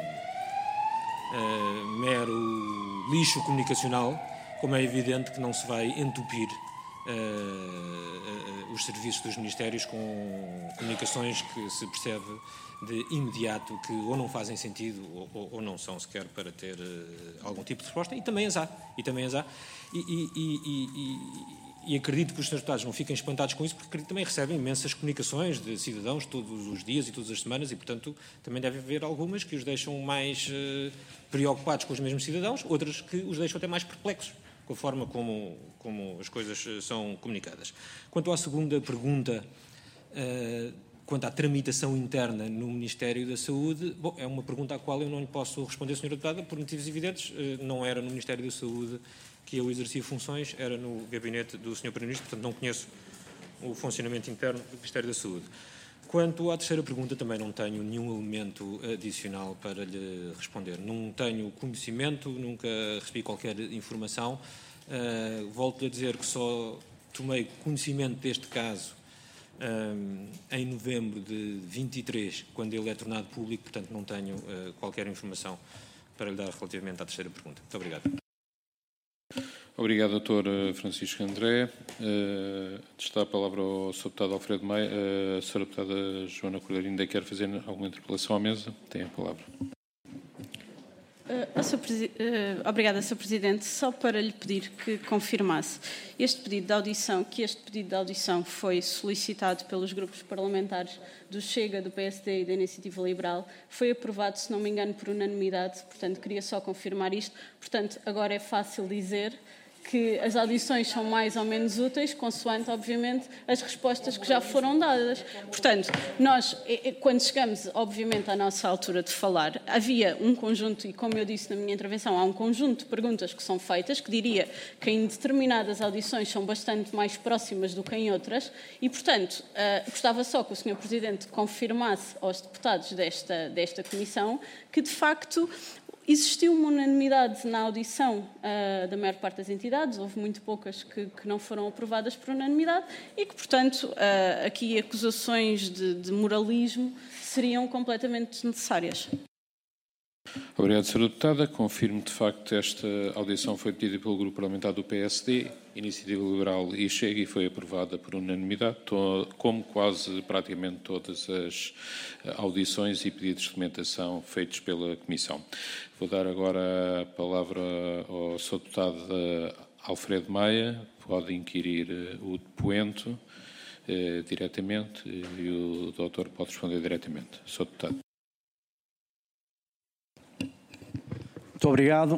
uh, mero lixo comunicacional, como é evidente que não se vai entupir uh, uh, os serviços dos ministérios com comunicações que se percebe de imediato que ou não fazem sentido ou, ou não são sequer para ter uh, algum tipo de resposta, e também as há, e, também as há. E, e, e, e, e acredito que os senhores deputados não fiquem espantados com isso, porque acredito que também recebem imensas comunicações de cidadãos todos os dias e todas as semanas e, portanto, também deve haver algumas que os deixam mais uh, preocupados com os mesmos cidadãos, outras que os deixam até mais perplexos com a forma como, como as coisas são comunicadas. Quanto à segunda pergunta, uh, quanto à tramitação interna no Ministério da Saúde, bom, é uma pergunta à qual eu não lhe posso responder, senhora Deputada, por motivos evidentes. Uh, não era no Ministério da Saúde que eu exercia funções, era no gabinete do senhor Primeiro-Ministro, portanto não conheço o funcionamento interno do Ministério da Saúde. Quanto à terceira pergunta, também não tenho nenhum elemento adicional para lhe responder. Não tenho conhecimento, nunca recebi qualquer informação. Uh, volto a dizer que só tomei conhecimento deste caso um, em novembro de vinte e três, quando ele é tornado público, portanto não tenho uh, qualquer informação para lhe dar relativamente à terceira pergunta. Muito obrigado. Obrigado, doutor Francisco André. Uh, está a palavra ao senhor Deputado Alfredo Maia. Uh, a senhora Deputada Joana Cordeiro ainda quer fazer alguma interpelação à mesa? Tem a palavra. Uh, senhor uh, obrigada, senhor Presidente. Só para lhe pedir que confirmasse este pedido de audição, que este pedido de audição foi solicitado pelos grupos parlamentares do Chega, do P S D e da Iniciativa Liberal, foi aprovado, se não me engano, por unanimidade, portanto, queria só confirmar isto. Portanto, agora é fácil dizer que as audições são mais ou menos úteis, consoante, obviamente, as respostas que já foram dadas. Portanto, nós, quando chegamos, obviamente, à nossa altura de falar, havia um conjunto, e como eu disse na minha intervenção, há um conjunto de perguntas que são feitas, que diria que em determinadas audições são bastante mais próximas do que em outras, e, portanto, uh, gostava só que o senhor Presidente confirmasse aos deputados desta, desta comissão que, de facto, existiu uma unanimidade na audição uh, da maior parte das entidades, houve muito poucas que, que não foram aprovadas por unanimidade e que, portanto, uh, aqui acusações de, de moralismo seriam completamente desnecessárias. Obrigado, senhora Deputada. Confirmo, de facto, esta audição foi pedida pelo Grupo Parlamentar do P S D, Iniciativa Liberal e Chega, e foi aprovada por unanimidade, como quase praticamente todas as audições e pedidos de documentação feitos pela Comissão. Vou dar agora a palavra ao senhor Deputado Alfredo Maia, pode inquirir o depoente eh, diretamente e o doutor pode responder diretamente. senhor Deputado. Muito obrigado.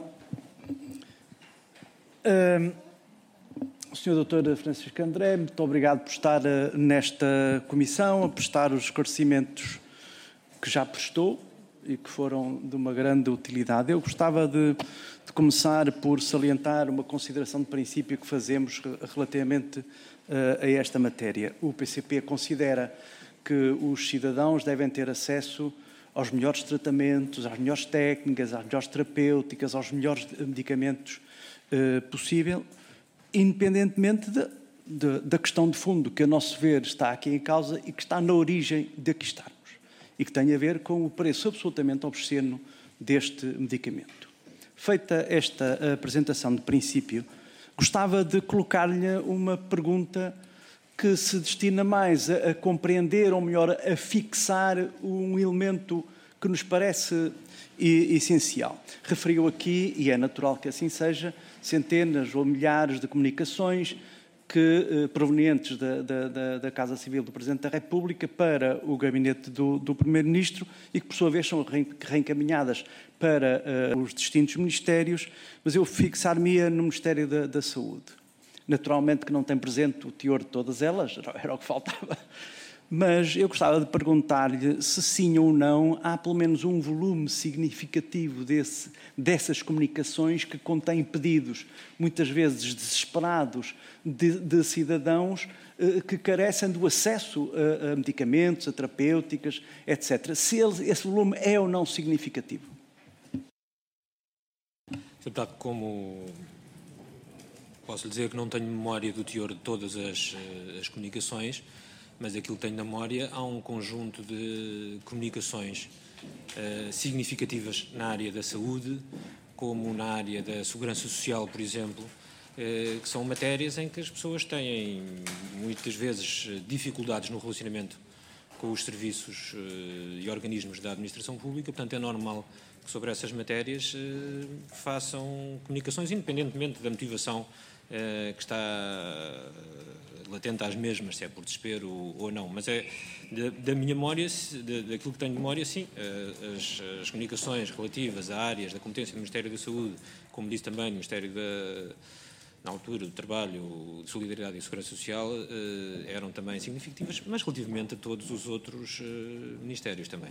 Uh, senhor doutor Francisco André, muito obrigado por estar uh, nesta comissão, a prestar os esclarecimentos que já prestou e que foram de uma grande utilidade. Eu gostava de, de começar por salientar uma consideração de princípio que fazemos relativamente uh, a esta matéria. O P C P considera que os cidadãos devem ter acesso aos melhores tratamentos, às melhores técnicas, às melhores terapêuticas, aos melhores medicamentos uh, possível, independentemente de, de, da questão de fundo que, a nosso ver, está aqui em causa e que está na origem de aqui estarmos, e que tem a ver com o preço absolutamente obsceno deste medicamento. Feita esta apresentação de princípio, gostava de colocar-lhe uma pergunta que se destina mais a, a compreender, ou melhor, a fixar um elemento que nos parece e, essencial. Referiu aqui, e é natural que assim seja, centenas ou milhares de comunicações que, eh, provenientes da, da, da Casa Civil do Presidente da República para o gabinete do, do Primeiro-Ministro e que, por sua vez, são reencaminhadas para uh, os distintos ministérios, mas eu fixar-me-ia no Ministério da, da Saúde. Naturalmente que não tem presente o teor de todas elas, era o que faltava, mas eu gostava de perguntar-lhe se sim ou não há pelo menos um volume significativo desse, dessas comunicações que contém pedidos, muitas vezes desesperados, de, de cidadãos eh, que carecem do acesso a, a medicamentos, a terapêuticas, etcétera. Se ele, esse volume é ou não significativo? Deputado, como posso lhe dizer que não tenho memória do teor de todas as, as comunicações, mas aquilo que tenho na memória, há um conjunto de comunicações uh, significativas na área da saúde, como na área da segurança social, por exemplo, uh, que são matérias em que as pessoas têm, muitas vezes, dificuldades no relacionamento com os serviços uh, e organismos da administração pública, portanto é normal que sobre essas matérias uh, façam comunicações, independentemente da motivação uh, que está latente às mesmas, se é por desespero ou não, mas é da, da minha memória, da, daquilo que tenho de memória, sim, as, as comunicações relativas a áreas da competência do Ministério da Saúde, como disse também, do Ministério da, na altura, do Trabalho, de Solidariedade e Segurança Social, eram também significativas, mas relativamente a todos os outros ministérios também.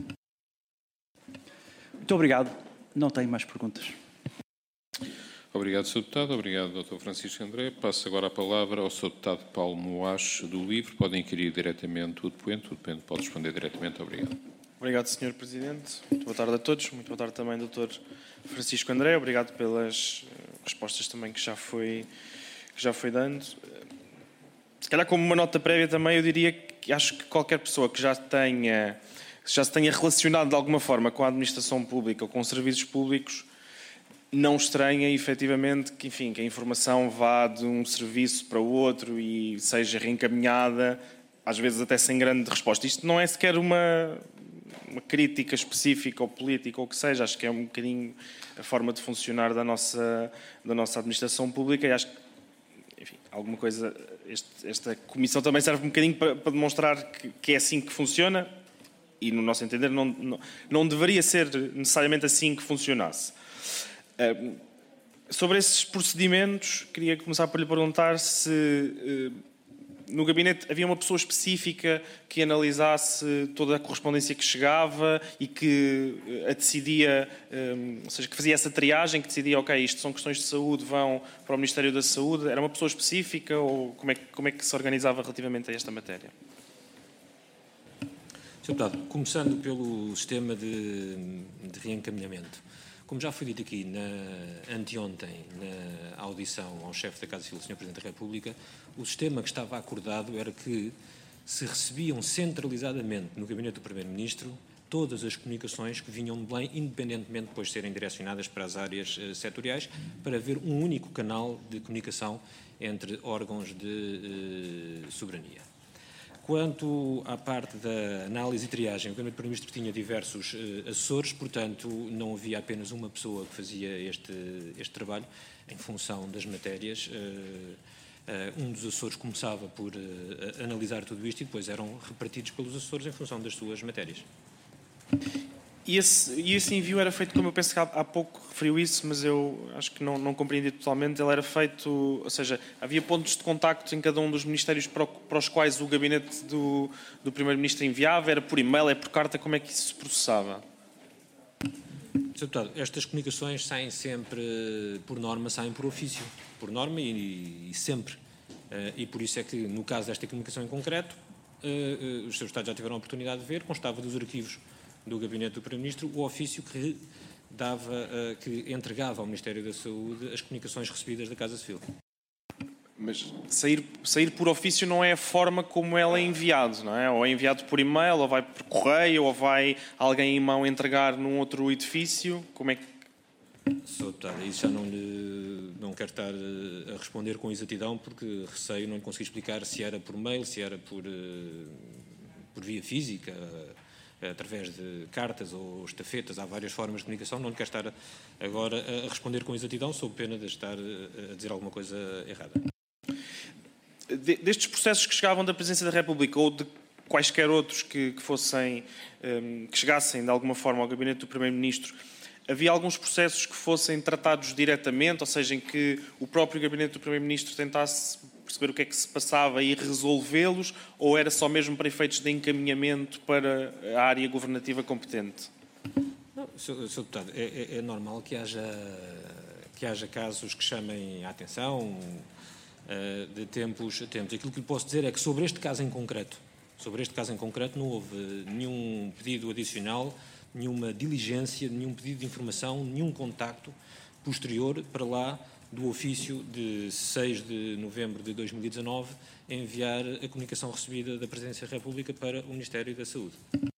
Muito obrigado. Não tenho mais perguntas. Obrigado, senhor Deputado. Obrigado, doutor Francisco André. Passo agora a palavra ao senhor Deputado Paulo Moache, do LIVRE. Podem inquirir diretamente o depoente. O depoente pode responder diretamente. Obrigado. Obrigado, senhor Presidente. Muito boa tarde a todos. Muito boa tarde também, doutor Francisco André. Obrigado pelas respostas também que já foi, que já foi dando. Se calhar, como uma nota prévia também, eu diria que acho que qualquer pessoa que já tenha, já se tenha relacionado de alguma forma com a administração pública ou com serviços públicos, não estranha, efetivamente, que, enfim, que a informação vá de um serviço para o outro e seja reencaminhada, às vezes até sem grande resposta. Isto não é sequer uma, uma crítica específica ou política ou o que seja, acho que é um bocadinho a forma de funcionar da nossa, da nossa administração pública e acho que, enfim, alguma coisa, este, esta comissão também serve um bocadinho para, para demonstrar que, que é assim que funciona e, no nosso entender, não, não, não deveria ser necessariamente assim que funcionasse. Uh, sobre esses procedimentos, queria começar por lhe perguntar se uh, no gabinete havia uma pessoa específica que analisasse toda a correspondência que chegava e que uh, a decidia, um, ou seja, que fazia essa triagem, que decidia, ok, isto são questões de saúde, vão para o Ministério da Saúde. Era uma pessoa específica ou como é, como é que se organizava relativamente a esta matéria? senhor Deputado, começando pelo sistema de, de reencaminhamento. Como já foi dito aqui na, anteontem, na audição ao chefe da Casa Civil, senhor Presidente da República, o sistema que estava acordado era que se recebiam centralizadamente no gabinete do Primeiro-Ministro todas as comunicações que vinham de Belém, independentemente depois de serem direcionadas para as áreas uh, setoriais, para haver um único canal de comunicação entre órgãos de uh, soberania. Quanto à parte da análise e triagem, o Gabinete do Primeiro-Ministro tinha diversos uh, assessores, portanto, não havia apenas uma pessoa que fazia este, este trabalho, em função das matérias. Uh, uh, um dos assessores começava por uh, analisar tudo isto e depois eram repartidos pelos assessores em função das suas matérias. E esse, e esse envio era feito, como eu penso que há, há pouco referiu isso, mas eu acho que não, não compreendi totalmente. Ele era feito, ou seja, havia pontos de contacto em cada um dos ministérios para, o, para os quais o gabinete do, do Primeiro-Ministro enviava? Era por e-mail, é por carta? Como é que isso se processava? senhor Deputado, estas comunicações saem sempre, por norma, saem por ofício, por norma e, e sempre. Uh, e por isso é que, no caso desta comunicação em concreto, uh, uh, os senhores Deputados já tiveram a oportunidade de ver, constava dos arquivos do Gabinete do Primeiro-Ministro o ofício que, dava, uh, que entregava ao Ministério da Saúde as comunicações recebidas da Casa Civil. Mas sair, sair por ofício não é a forma como ela é enviado, não é? Ou é enviado por e-mail, ou vai por correio, ou vai alguém em mão entregar num outro edifício. Como é que... senhor Deputado, isso já não, lhe, não quero estar a responder com exatidão, porque receio não lhe conseguir explicar se era por mail, se era por, por via física, através de cartas ou estafetas. Há várias formas de comunicação. Não lhe quero estar agora a responder com exatidão, sob pena de estar a dizer alguma coisa errada. Destes processos que chegavam da Presidência da República ou de quaisquer outros que, que fossem, um, que chegassem de alguma forma ao Gabinete do Primeiro-Ministro, havia alguns processos que fossem tratados diretamente, ou seja, em que o próprio Gabinete do Primeiro-Ministro tentasse perceber o que é que se passava e resolvê-los, ou era só mesmo para efeitos de encaminhamento para a área governativa competente? Não, senhor Deputado, é, é, é normal que haja, que haja casos que chamem a atenção uh, de tempos a tempos. Aquilo que lhe posso dizer é que sobre este caso em concreto, sobre este caso em concreto não houve nenhum pedido adicional, nenhuma diligência, nenhum pedido de informação, nenhum contacto posterior para lá do ofício de seis de novembro de dois mil e dezanove enviar a comunicação recebida da Presidência da República para o Ministério da Saúde.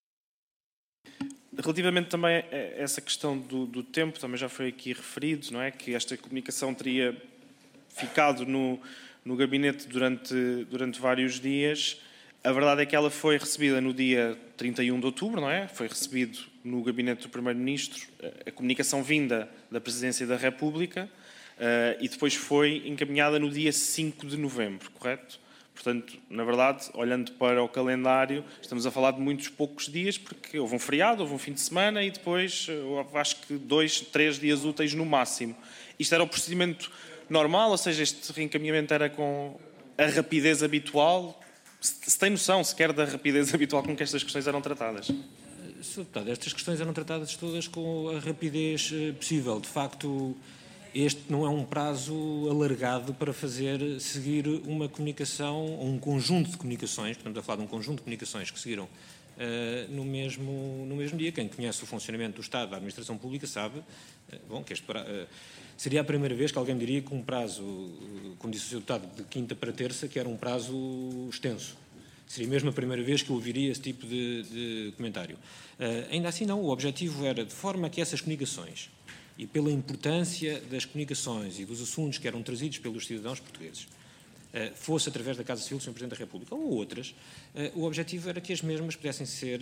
Relativamente também a essa questão do, do tempo, também já foi aqui referido, não é? Que esta comunicação teria ficado no, no gabinete durante, durante vários dias. A verdade é que ela foi recebida no dia trinta e um de outubro, não é? Foi recebido no gabinete do Primeiro-Ministro a comunicação vinda da Presidência da República uh, e depois foi encaminhada no dia cinco de novembro, correto? Portanto, na verdade, olhando para o calendário, estamos a falar de muitos poucos dias, porque houve um feriado, houve um fim de semana e depois, acho que dois, três dias úteis no máximo. Isto era o procedimento normal, ou seja, este reencaminhamento era com a rapidez habitual? Se tem noção sequer da rapidez habitual com que estas questões eram tratadas? senhor Deputado, estas questões eram tratadas todas com a rapidez possível. De facto, este não é um prazo alargado para fazer seguir uma comunicação, ou um conjunto de comunicações, estamos a falar de um conjunto de comunicações que seguiram uh, no, mesmo, no mesmo dia. Quem conhece o funcionamento do Estado, da administração pública, sabe uh, bom, que este prazo, uh, seria a primeira vez que alguém me diria que um prazo, uh, como disse o senhor Deputado, de quinta para terça, que era um prazo extenso. Seria mesmo a primeira vez que eu ouviria esse tipo de, de comentário. Uh, ainda assim, não. O objetivo era, de forma a que essas comunicações, e pela importância das comunicações e dos assuntos que eram trazidos pelos cidadãos portugueses, fosse através da Casa Civil do senhor Presidente da República ou outras, o objetivo era que as mesmas pudessem ser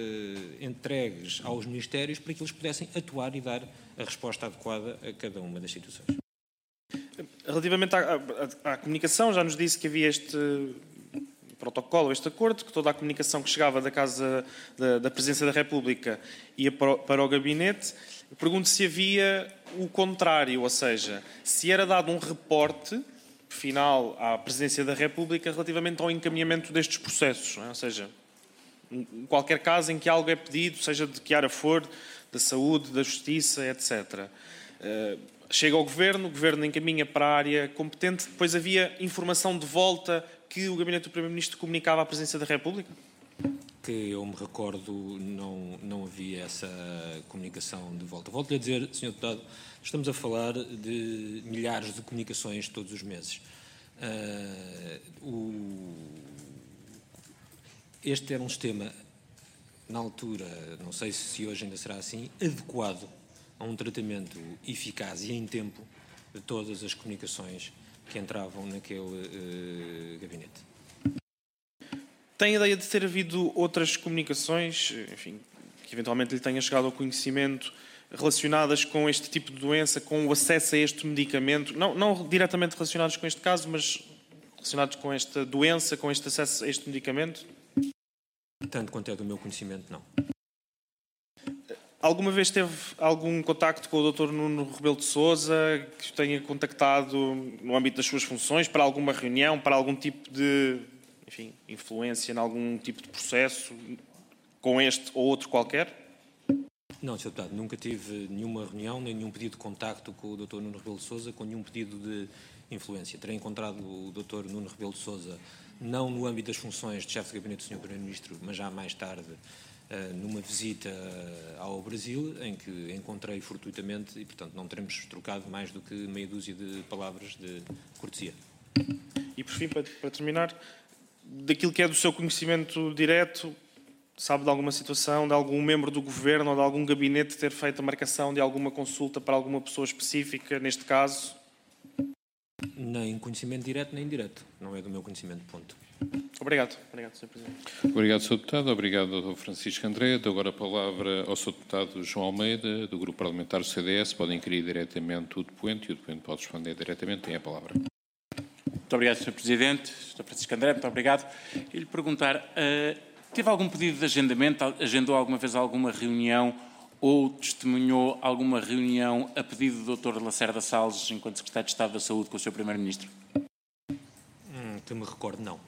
entregues aos ministérios para que eles pudessem atuar e dar a resposta adequada a cada uma das situações. Relativamente à, à, à comunicação, já nos disse que havia este protocolo, este acordo, que toda a comunicação que chegava da Casa da, da Presidência da República ia para o, para o gabinete. Eu pergunto se havia o contrário, ou seja, se era dado um reporte final à Presidência da República relativamente ao encaminhamento destes processos, não é? Ou seja, em qualquer caso em que algo é pedido, seja de que área for, da saúde, da justiça, etcétera. Uh, chega ao Governo, o Governo encaminha para a área competente, depois havia informação de volta que o Gabinete do Primeiro-Ministro comunicava à Presidência da República? Que eu me recordo, não, não havia essa comunicação de volta. Volto-lhe a dizer, senhor Deputado, estamos a falar de milhares de comunicações todos os meses. Uh, o, este era um sistema na altura, não sei se hoje ainda será assim, adequado a um tratamento eficaz e em tempo de todas as comunicações que entravam naquele uh, gabinete. Tem ideia de ter havido outras comunicações, enfim, que eventualmente lhe tenha chegado ao conhecimento, relacionadas com este tipo de doença, com o acesso a este medicamento, não, não diretamente relacionados com este caso, mas relacionados com esta doença, com este acesso a este medicamento? Tanto quanto é do meu conhecimento, não. Alguma vez teve algum contacto com o doutor Nuno Rebelo de Sousa, que o tenha contactado no âmbito das suas funções, para alguma reunião, para algum tipo de, enfim, influência em algum tipo de processo, com este ou outro qualquer? Não, senhor Deputado, nunca tive nenhuma reunião, nem nenhum pedido de contacto com o doutor Nuno Rebelo de Sousa, com nenhum pedido de influência. Terei encontrado o doutor Nuno Rebelo de Sousa, não no âmbito das funções de chefe de gabinete do senhor Primeiro-Ministro, mas já mais tarde, numa visita ao Brasil, em que encontrei fortuitamente e, portanto, não teremos trocado mais do que meia dúzia de palavras de cortesia. E, por fim, para, para terminar, daquilo que é do seu conhecimento direto, sabe de alguma situação, de algum membro do governo ou de algum gabinete ter feito a marcação de alguma consulta para alguma pessoa específica, neste caso? Nem conhecimento direto nem indireto. Não é do meu conhecimento, ponto. Obrigado. Obrigado, senhor Presidente. Obrigado, senhor Deputado. Obrigado, doutor Francisco André. Dou agora a palavra ao senhor Deputado João Almeida, do Grupo Parlamentar do C D S. Podem inquirir diretamente o depoente e o depoente pode responder diretamente. Tem a palavra. Muito obrigado, senhor Presidente. doutor Francisco André, muito obrigado. E lhe perguntar, uh, teve algum pedido de agendamento? Agendou alguma vez alguma reunião ou testemunhou alguma reunião a pedido do doutor Lacerda Salles, enquanto Secretário de Estado da Saúde, com o senhor Primeiro-Ministro? Hum, que me recordo, não.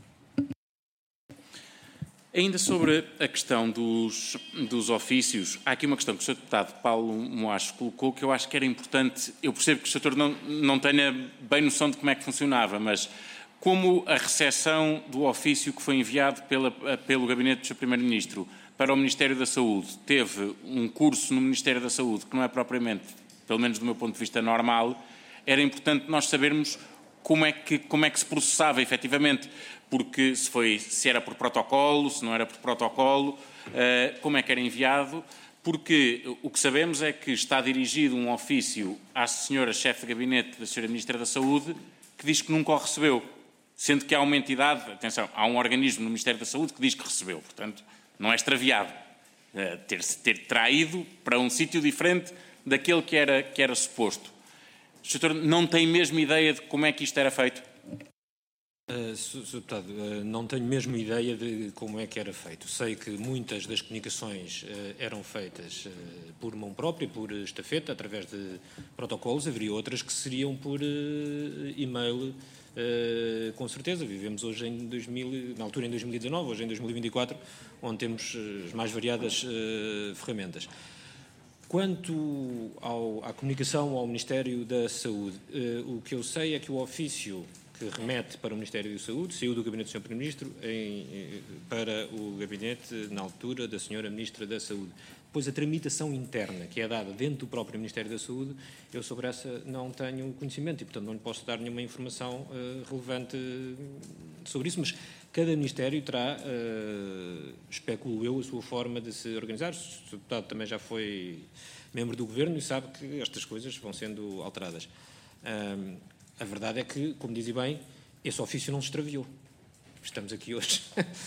Ainda sobre a questão dos, dos ofícios, há aqui uma questão que o senhor Deputado Paulo Moacho colocou, que eu acho que era importante. Eu percebo que o senhor não, não tenha bem noção de como é que funcionava, mas como a recepção do ofício que foi enviado pela, pelo Gabinete do senhor Primeiro-Ministro para o Ministério da Saúde teve um curso no Ministério da Saúde que não é propriamente, pelo menos do meu ponto de vista, normal, era importante nós sabermos como é que, como é que se processava efetivamente, porque se, foi, se era por protocolo, se não era por protocolo, uh, como é que era enviado, porque o que sabemos é que está dirigido um ofício à senhora chefe de gabinete da senhora Ministra da Saúde que diz que nunca o recebeu, sendo que há uma entidade, atenção, há um organismo no Ministério da Saúde que diz que recebeu, portanto, não é extraviado. Uh, ter, ter traído para um sítio diferente daquele que era, que era suposto. O senhor não tem mesmo ideia de como é que isto era feito? Uh, senhor Deputado, uh, não tenho mesmo ideia de como é que era feito. Sei que muitas das comunicações uh, eram feitas uh, por mão própria, por estafeta, através de protocolos. Haveria outras que seriam por uh, e-mail, uh, com certeza. Vivemos hoje em dois mil, na altura em dois mil e dezanove, hoje em dois mil e vinte e quatro, onde temos as mais variadas uh, ferramentas. Quanto ao, à comunicação ao Ministério da Saúde, uh, o que eu sei é que o ofício que remete para o Ministério da Saúde saiu do Gabinete do senhor Primeiro-Ministro para o Gabinete, na altura, da senhora Ministra da Saúde. Depois, a tramitação interna, que é dada dentro do próprio Ministério da Saúde, eu sobre essa não tenho conhecimento e, portanto, não lhe posso dar nenhuma informação uh, relevante sobre isso, mas cada Ministério terá, uh, especulo eu, a sua forma de se organizar. O senhor Deputado também já foi membro do Governo e sabe que estas coisas vão sendo alteradas. Um, A verdade é que, como dizia bem, esse ofício não se extraviou. Estamos aqui hoje.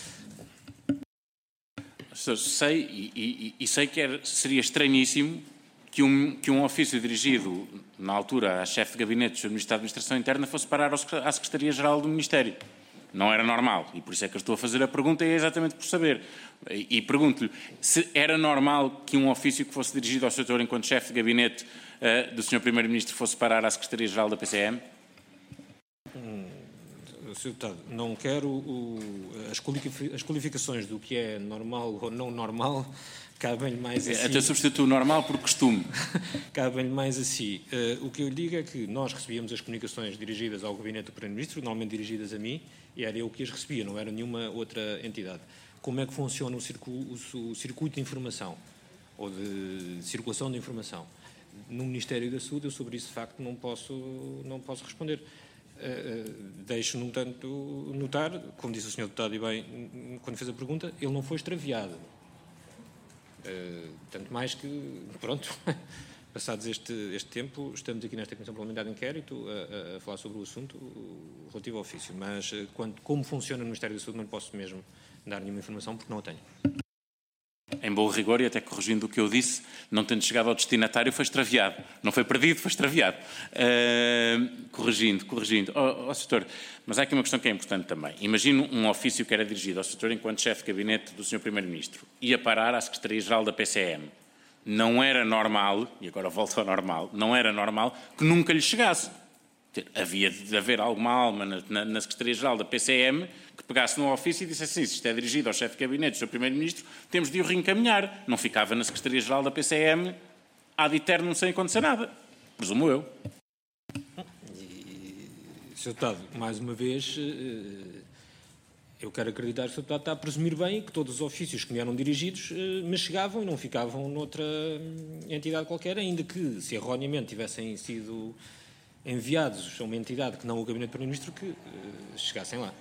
Sei, e, e, e sei que era, seria estranhíssimo que um, que um ofício dirigido, na altura, à chefe de gabinete do senhor Ministro da Administração Interna fosse parar à Secretaria-Geral do Ministério. Não era normal. E por isso é que eu estou a fazer a pergunta, e é exatamente por saber. E, e pergunto-lhe, se era normal que um ofício que fosse dirigido ao senhor enquanto chefe de gabinete uh, do senhor Primeiro-Ministro fosse parar à Secretaria-Geral da P C M? senhor Deputado, não quero o, as, qualific, as qualificações do que é normal ou não normal, cabem-lhe mais a si. Até substituo normal por costume. Cabem-lhe mais a si. Uh, o que eu lhe digo é que nós recebíamos as comunicações dirigidas ao Gabinete do Primeiro-Ministro, normalmente dirigidas a mim, e era eu que as recebia, não era nenhuma outra entidade. Como é que funciona o, circu, o, o circuito de informação, ou de, de circulação de informação? No Ministério da Saúde, eu sobre isso, de facto, não posso, não posso responder. Uh, deixo, no entanto, notar, como disse o senhor Deputado e bem, quando fez a pergunta, ele não foi extraviado. Tanto mais que, pronto, passados este, este tempo, estamos aqui nesta Comissão Parlamentar de Inquérito a, a, a falar sobre o assunto relativo ao ofício. Mas quanto, como funciona no Ministério da Saúde não lhe posso mesmo dar nenhuma informação porque não a tenho. Em bom rigor, e até corrigindo o que eu disse, não tendo chegado ao destinatário foi extraviado. Não foi perdido, foi extraviado. Uh, corrigindo, corrigindo. Ó, oh, oh, Setor, mas há aqui uma questão que é importante também. Imagino um ofício que era dirigido ao Setor enquanto chefe de gabinete do senhor Primeiro-Ministro. Ia parar à Secretaria-Geral da P C M. Não era normal, e agora volto ao normal, não era normal que nunca lhe chegasse. Havia de haver alguma alma na, na, na Secretaria-Geral da P C M que pegasse no ofício e dissesse assim, se isto é dirigido ao chefe de gabinete do senhor Primeiro-Ministro, temos de o reencaminhar. Não ficava na Secretaria-Geral da P C M ad eternum sem acontecer nada. Presumo eu. E, senhor Deputado, mais uma vez, eu quero acreditar que o senhor Deputado está a presumir bem que todos os ofícios que me eram dirigidos me chegavam e não ficavam noutra entidade qualquer, ainda que, se erroneamente tivessem sido enviados a uma entidade que não o Gabinete do Primeiro-Ministro, que uh, chegassem lá.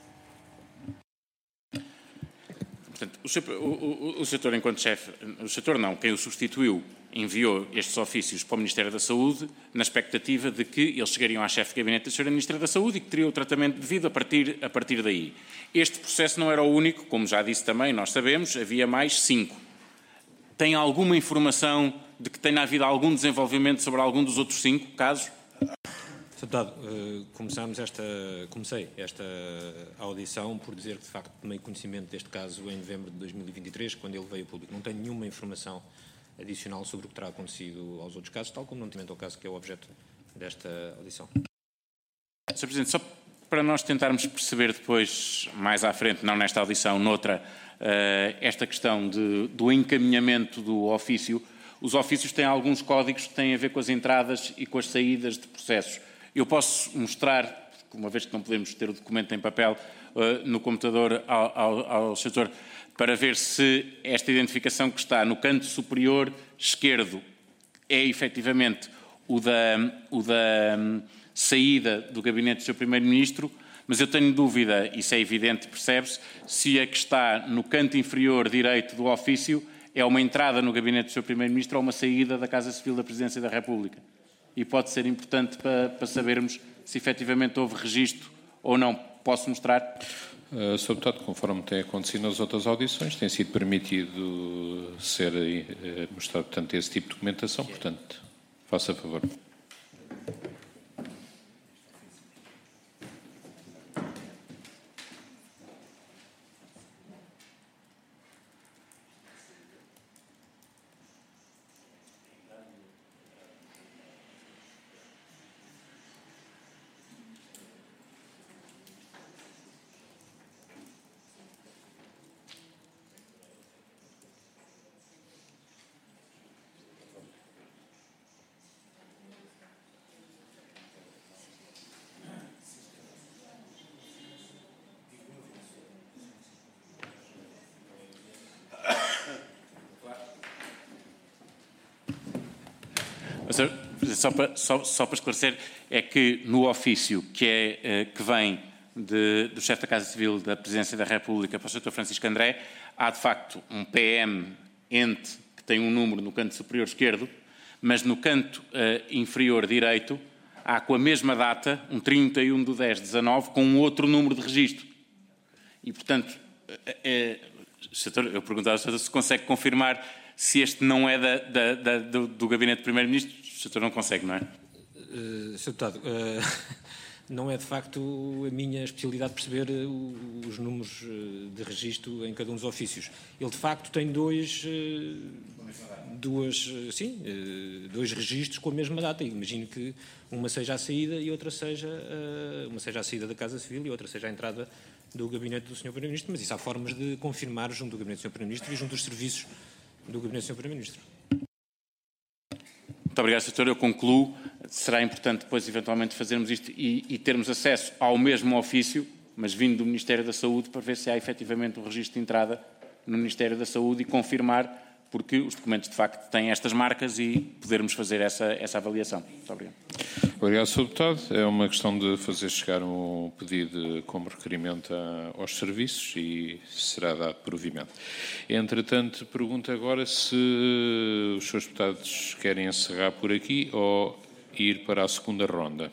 Portanto, o, setor, o, o, o setor, enquanto chefe, o setor não, quem o substituiu, enviou estes ofícios para o Ministério da Saúde na expectativa de que eles chegariam à chefe de gabinete da senhora Ministra da Saúde e que teria o tratamento devido a partir, a partir daí. Este processo não era o único, como já disse também, nós sabemos, havia mais cinco. Tem alguma informação de que tenha havido algum desenvolvimento sobre algum dos outros cinco casos? senhor Deputado, começámos esta, comecei esta audição por dizer que, de facto, tomei conhecimento deste caso em novembro de dois mil e vinte e três, quando ele veio a público. Não tenho nenhuma informação adicional sobre o que terá acontecido aos outros casos, tal como não tinha o caso que é o objeto desta audição. senhor Presidente, só para nós tentarmos perceber depois, mais à frente, não nesta audição, noutra, esta questão de, do encaminhamento do ofício. Os ofícios têm alguns códigos que têm a ver com as entradas e com as saídas de processos. Eu posso mostrar, uma vez que não podemos ter o documento em papel, uh, no computador ao, ao, ao setor, para ver se esta identificação que está no canto superior esquerdo é efetivamente o da, o da um, saída do gabinete do senhor Primeiro-Ministro, mas eu tenho dúvida, isso é evidente, percebe-se, se a que está no canto inferior direito do ofício é uma entrada no gabinete do senhor Primeiro-Ministro ou uma saída da Casa Civil da Presidência da República. E pode ser importante para, para sabermos se efetivamente houve registro ou não. Posso mostrar? Uh, senhor Deputado, conforme tem acontecido nas outras audições, tem sido permitido ser uh, mostrado, portanto, esse tipo de documentação. Portanto, faça favor. Só para, só, só para esclarecer, é que no ofício que, é, que vem de, do chefe da Casa Civil da Presidência da República para o senhor Francisco André, há de facto um P M ente que tem um número no canto superior esquerdo, mas no canto uh, inferior direito há com a mesma data, um trinta e um de dez de dezanove, com um outro número de registro. E, portanto, é, setor, eu perguntava ao senhor se consegue confirmar se este não é da, da, da, do, do Gabinete do Primeiro-Ministro. O senhor não consegue, não é? Uh, senhor Deputado, uh, não é de facto a minha especialidade perceber uh, os números uh, de registro em cada um dos ofícios. Ele de facto tem dois, uh, duas, uh, sim, uh, dois registros com a mesma data. Imagino que uma seja a saída e outra seja, uh, uma seja a saída da Casa Civil e outra seja a entrada do Gabinete do senhor Primeiro-Ministro, mas isso há formas de confirmar junto do Gabinete do senhor Primeiro-Ministro e junto dos serviços do Gabinete do senhor Primeiro-Ministro. Muito obrigado, senhor. Eu concluo. Será importante depois, eventualmente, fazermos isto e, e termos acesso ao mesmo ofício, mas vindo do Ministério da Saúde, para ver se há efetivamente um registro de entrada no Ministério da Saúde e confirmar porque os documentos, de facto, têm estas marcas e podermos fazer essa, essa avaliação. Muito obrigado. Obrigado, senhor Deputado. É uma questão de fazer chegar um pedido como requerimento aos serviços e será dado provimento. Entretanto, pergunto agora se os senhores deputados querem encerrar por aqui ou ir para a segunda ronda.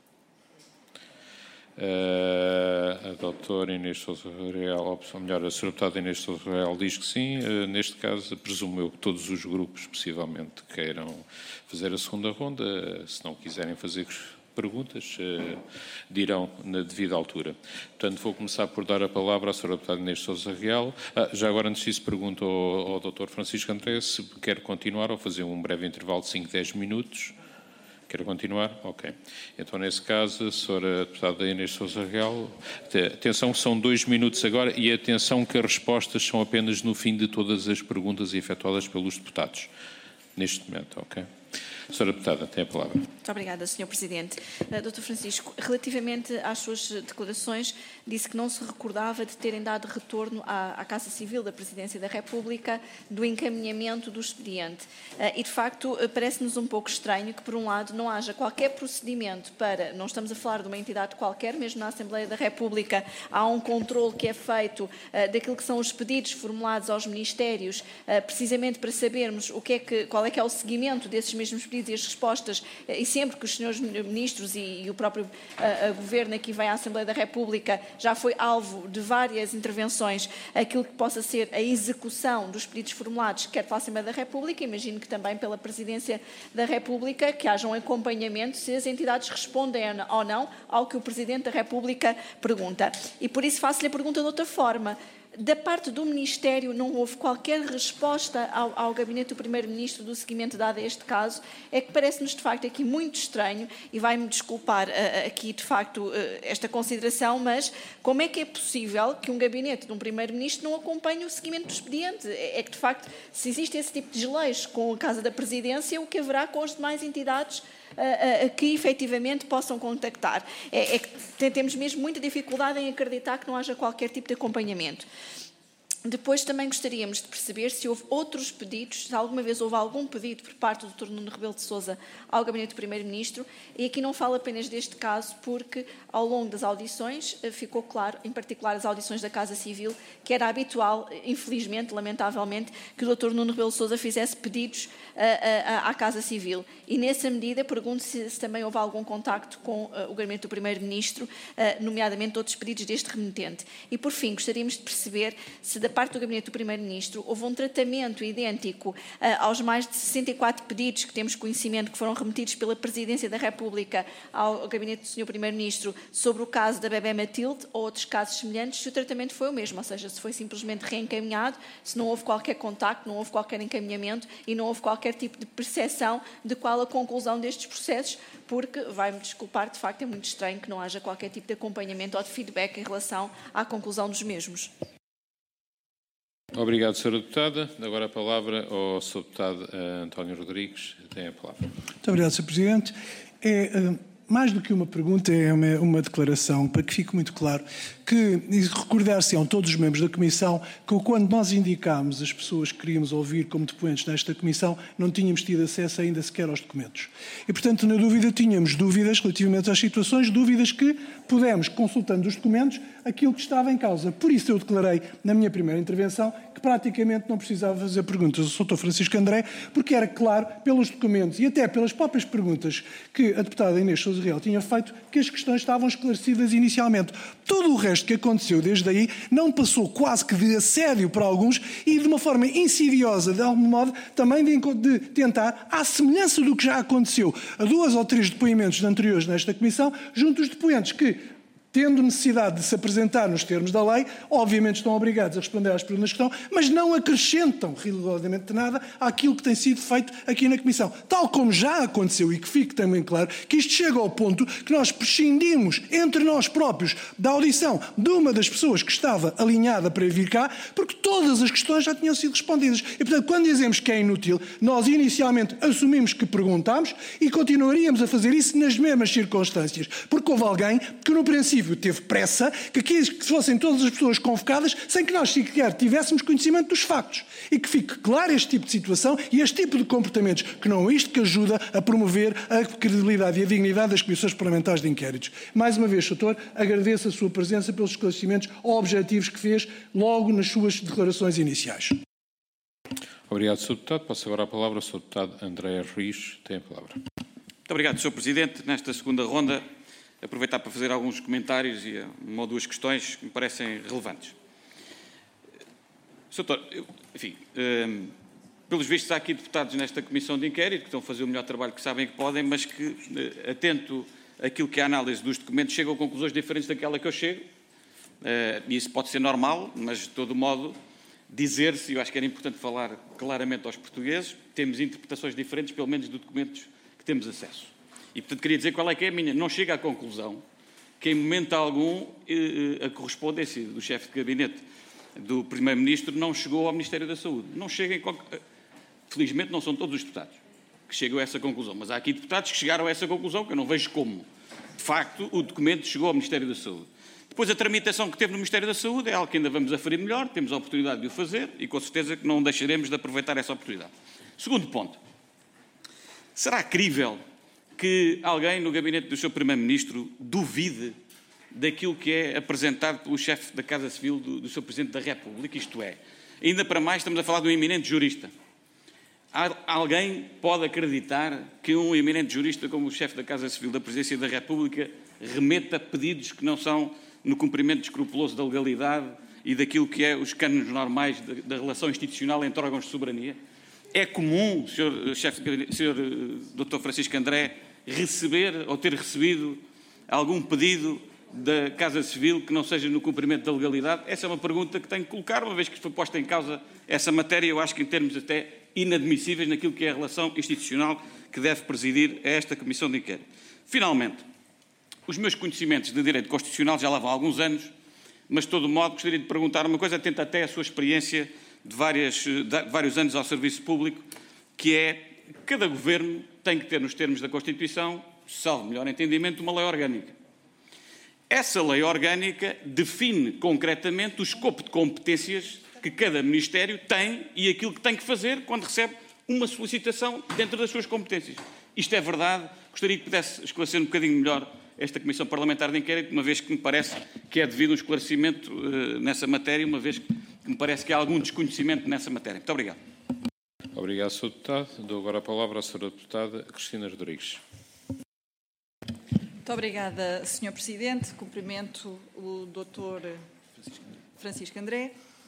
Uh, a doutora Inês Sousa Real, ou melhor, a senhora deputada Inês Sousa Real diz que sim. Uh, neste caso, presumo eu que todos os grupos, possivelmente, queiram fazer a segunda ronda. Uh, se não quiserem fazer perguntas, uh, dirão na devida altura. Portanto, vou começar por dar a palavra à senhora deputada Inês Sousa Real. Ah, já agora, antes disso, pergunto ao, ao doutor Francisco André se quer continuar ou fazer um breve intervalo de cinco, dez minutos. Quer continuar? Ok. Então, nesse caso, a senhora deputada Inês Sousa Real, atenção, são dois minutos agora e atenção que as respostas são apenas no fim de todas as perguntas efetuadas pelos deputados. Neste momento, ok? Senhora Deputada, tem a palavra. Muito obrigada, senhor Presidente. Uh, doutor Francisco, relativamente às suas declarações, disse que não se recordava de terem dado retorno à, à Casa Civil da Presidência da República do encaminhamento do expediente. Uh, e, de facto, uh, parece-nos um pouco estranho que, por um lado, não haja qualquer procedimento para, não estamos a falar de uma entidade qualquer, mesmo na Assembleia da República, há um controle que é feito uh, daquilo que são os pedidos formulados aos ministérios, uh, precisamente para sabermos o que é que, qual é que é o seguimento desses mesmos pedidos e as respostas, e sempre que os senhores ministros e, e o próprio uh, Governo aqui vem à Assembleia da República já foi alvo de várias intervenções, aquilo que possa ser a execução dos pedidos formulados, quer pela Assembleia da República, imagino que também pela Presidência da República, que haja um acompanhamento se as entidades respondem ou não ao que o Presidente da República pergunta. E por isso faço-lhe a pergunta de outra forma. Da parte do Ministério não houve qualquer resposta ao, ao Gabinete do Primeiro-Ministro do seguimento dado a este caso. É que parece-nos de facto aqui muito estranho, e vai-me desculpar uh, aqui de facto uh, esta consideração, mas como é que é possível que um Gabinete de um Primeiro-Ministro não acompanhe o seguimento do expediente? É, é que de facto, se existe esse tipo de desleixo com a Casa da Presidência, o que haverá com as demais entidades Uh, uh, que efetivamente possam contactar. É, é que temos mesmo muita dificuldade em acreditar que não haja qualquer tipo de acompanhamento. Depois também gostaríamos de perceber se houve outros pedidos, se alguma vez houve algum pedido por parte do doutor Nuno Rebelo de Sousa ao Gabinete do Primeiro-Ministro, e aqui não falo apenas deste caso, porque ao longo das audições ficou claro, em particular as audições da Casa Civil, que era habitual, infelizmente, lamentavelmente, que o doutor Nuno Rebelo de Sousa fizesse pedidos uh, uh, à Casa Civil. E nessa medida pergunto se, se também houve algum contacto com uh, o Gabinete do Primeiro-Ministro, uh, nomeadamente outros pedidos deste remetente. E por fim, gostaríamos de perceber se da parte do Gabinete do Primeiro-Ministro houve um tratamento idêntico uh, aos mais de sessenta e quatro pedidos que temos conhecimento que foram remetidos pela Presidência da República ao, ao Gabinete do senhor Primeiro-Ministro sobre o caso da bebé Matilde ou outros casos semelhantes, se o tratamento foi o mesmo, ou seja, se foi simplesmente reencaminhado, se não houve qualquer contacto, não houve qualquer encaminhamento e não houve qualquer tipo de percepção de qual a conclusão destes processos, porque, vai-me desculpar, de facto é muito estranho que não haja qualquer tipo de acompanhamento ou de feedback em relação à conclusão dos mesmos. Obrigado, senhora Deputada. Agora a palavra ao senhor Deputado uh, António Rodrigues. Tem a palavra. Muito obrigado, senhor Presidente. É, uh, mais do que uma pergunta, é uma, uma declaração, para que fique muito claro que recordar-se-ão todos os membros da Comissão que quando nós indicámos as pessoas que queríamos ouvir como depoentes nesta Comissão, não tínhamos tido acesso ainda sequer aos documentos. E, portanto, na dúvida, tínhamos dúvidas relativamente às situações, dúvidas que pudemos, consultando os documentos, aquilo que estava em causa. Por isso eu declarei, na minha primeira intervenção, que praticamente não precisava fazer perguntas ao doutor Francisco André, porque era claro, pelos documentos e até pelas próprias perguntas que a deputada Inês Sousa Real tinha feito, que as questões estavam esclarecidas inicialmente. Todo o resto que aconteceu desde aí não passou quase que de assédio para alguns e de uma forma insidiosa, de algum modo, também de, de tentar, à semelhança do que já aconteceu a duas ou três depoimentos anteriores nesta Comissão, junto dos depoentes que, tendo necessidade de se apresentar nos termos da lei, obviamente estão obrigados a responder às perguntas que estão, mas não acrescentam rigorosamente nada àquilo que tem sido feito aqui na Comissão. Tal como já aconteceu, e que fique também claro, que isto chega ao ponto que nós prescindimos entre nós próprios da audição de uma das pessoas que estava alinhada para vir cá, porque todas as questões já tinham sido respondidas. E, portanto, quando dizemos que é inútil, nós inicialmente assumimos que perguntámos e continuaríamos a fazer isso nas mesmas circunstâncias, porque houve alguém que, no princípio, Executivo teve pressa, que quis que fossem todas as pessoas convocadas sem que nós sequer tivéssemos conhecimento dos factos. E que fique claro este tipo de situação e este tipo de comportamentos, que não é isto que ajuda a promover a credibilidade e a dignidade das comissões parlamentares de inquéritos. Mais uma vez, doutor, agradeço a sua presença pelos esclarecimentos objetivos que fez logo nas suas declarações iniciais. Obrigado, senhor Deputado. Passo agora a palavra ao senhor Deputado André Ruiz. Tem a palavra. Muito obrigado, senhor Presidente. Nesta segunda ronda, aproveitar para fazer alguns comentários e uma ou duas questões que me parecem relevantes. senhor Doutor, enfim, um, pelos vistos há aqui deputados nesta comissão de inquérito que estão a fazer o melhor trabalho que sabem que podem, mas que, uh, atento àquilo que é a análise dos documentos, chegam a conclusões diferentes daquela que eu chego. Uh, e isso pode ser normal, mas de todo modo dizer-se, e eu acho que era importante falar claramente aos portugueses, temos interpretações diferentes, pelo menos, de documentos que temos acesso. E, portanto, queria dizer qual é que é a minha. Não chega à conclusão que, em momento algum, a correspondência do chefe de gabinete do Primeiro-Ministro não chegou ao Ministério da Saúde. Não chega em qualquer... Felizmente, não são todos os deputados que chegam a essa conclusão, mas há aqui deputados que chegaram a essa conclusão, que eu não vejo como. De facto, o documento chegou ao Ministério da Saúde. Depois, a tramitação que teve no Ministério da Saúde é algo que ainda vamos aferir melhor, temos a oportunidade de o fazer e, com certeza, que não deixaremos de aproveitar essa oportunidade. Segundo ponto. Será crível que alguém no gabinete do seu Primeiro-Ministro duvide daquilo que é apresentado pelo chefe da Casa Civil do, do seu Presidente da República? Isto é, ainda para mais, estamos a falar de um eminente jurista. Alguém pode acreditar que um eminente jurista como o chefe da Casa Civil da Presidência da República remeta pedidos que não são no cumprimento escrupuloso da legalidade e daquilo que é os cânones normais da, da relação institucional entre órgãos de soberania? É comum, senhor chefe de gabinete, senhor doutor Francisco André, receber ou ter recebido algum pedido da Casa Civil que não seja no cumprimento da legalidade? Essa é uma pergunta que tenho que colocar, uma vez que foi posta em causa essa matéria, eu acho que em termos até inadmissíveis naquilo que é a relação institucional que deve presidir a esta Comissão de Inquérito. Finalmente, os meus conhecimentos de direito constitucional já lá vão há alguns anos, mas de todo modo gostaria de perguntar uma coisa, atento até à sua experiência de, várias, de vários anos ao serviço público, que é cada governo tem que ter nos termos da Constituição, salvo melhor entendimento, uma lei orgânica. Essa lei orgânica define concretamente o escopo de competências que cada Ministério tem e aquilo que tem que fazer quando recebe uma solicitação dentro das suas competências. Isto é verdade? Gostaria que pudesse esclarecer um bocadinho melhor esta Comissão Parlamentar de Inquérito, uma vez que me parece que é devido um esclarecimento uh, nessa matéria, uma vez que me parece que há algum desconhecimento nessa matéria. Muito obrigado. Obrigado, senhor Deputado. Dou agora a palavra à senhora Deputada Cristina Rodrigues. Muito obrigada, senhor Presidente. Cumprimento o doutor Francisco André.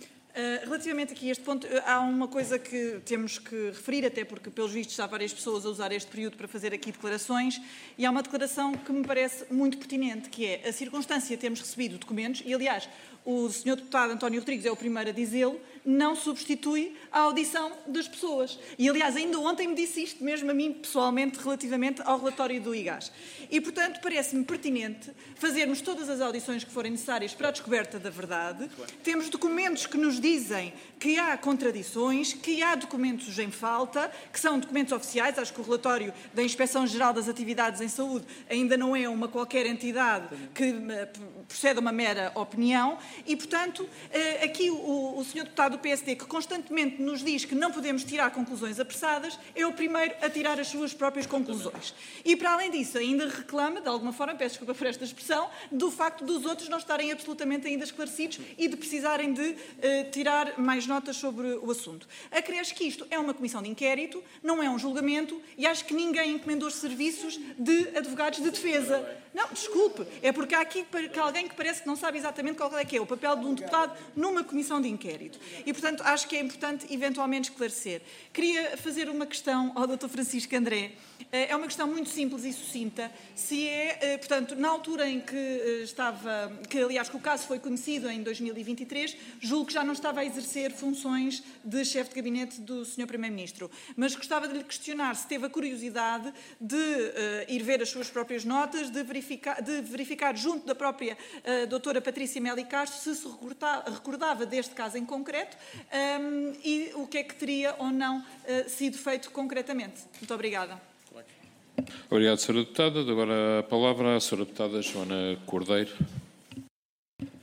Uh, relativamente aqui a este ponto, uh, há uma coisa que temos que referir, até porque, pelos vistos, há várias pessoas a usar este período para fazer aqui declarações, e há uma declaração que me parece muito pertinente, que é a circunstância de termos recebido documentos, e, aliás, o senhor deputado António Rodrigues é o primeiro a dizê-lo, não substitui a audição das pessoas. E, aliás, ainda ontem me disse isto, mesmo a mim, pessoalmente, relativamente ao relatório do I G A S. E, portanto, parece-me pertinente fazermos todas as audições que forem necessárias para a descoberta da verdade. Temos documentos que nos dizem que há contradições, que há documentos em falta, que são documentos oficiais. Acho que o relatório da Inspeção-Geral das Atividades em Saúde ainda não é uma qualquer entidade que procede a uma mera opinião. E, portanto, aqui o, o senhor deputado do P S D, que constantemente nos diz que não podemos tirar conclusões apressadas, é o primeiro a tirar as suas próprias conclusões. E, para além disso, ainda reclama, de alguma forma, peço desculpa por esta expressão, do facto dos outros não estarem absolutamente ainda esclarecidos e de precisarem de uh, tirar mais notas sobre o assunto. Acresce que isto é uma comissão de inquérito, não é um julgamento, e acho que ninguém encomendou os serviços de advogados de defesa. Não, desculpe, é porque há aqui alguém que parece que não sabe exatamente qual é que é o papel de um deputado numa comissão de inquérito. E, portanto, acho que é importante eventualmente esclarecer. Queria fazer uma questão ao doutor Francisco André. É uma questão muito simples e sucinta. Se é, portanto, na altura em que estava, que aliás que o caso foi conhecido em dois mil e vinte e três, julgo que já não estava a exercer funções de chefe de gabinete do senhor Primeiro-Ministro. Mas gostava de lhe questionar se teve a curiosidade de uh, ir ver as suas próprias notas, de verificar, de verificar junto da própria uh, doutora Patrícia Meli Castro se se recordava, recordava deste caso em concreto um, e o que é que teria ou não uh, sido feito concretamente. Muito obrigada. Obrigado, senhora Deputada. Agora a palavra à senhora Deputada Joana Cordeiro.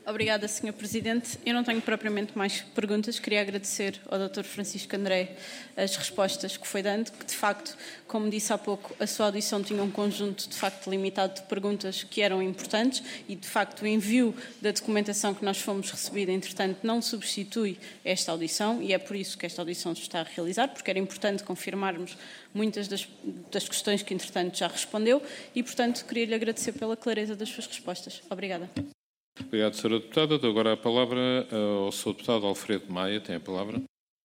Obrigada, senhor Presidente. Eu não tenho propriamente mais perguntas. Queria agradecer ao doutor Francisco André as respostas que foi dando, que de facto, como disse há pouco, a sua audição tinha um conjunto de facto limitado de perguntas que eram importantes e de facto o envio da documentação que nós fomos recebida, entretanto, não substitui esta audição e é por isso que esta audição se está a realizar, porque era importante confirmarmos muitas das, das questões que entretanto já respondeu e, portanto, queria-lhe agradecer pela clareza das suas respostas. Obrigada. Obrigado, senhora Deputada. Dou agora a palavra ao senhor Deputado Alfredo Maia. Tem a palavra.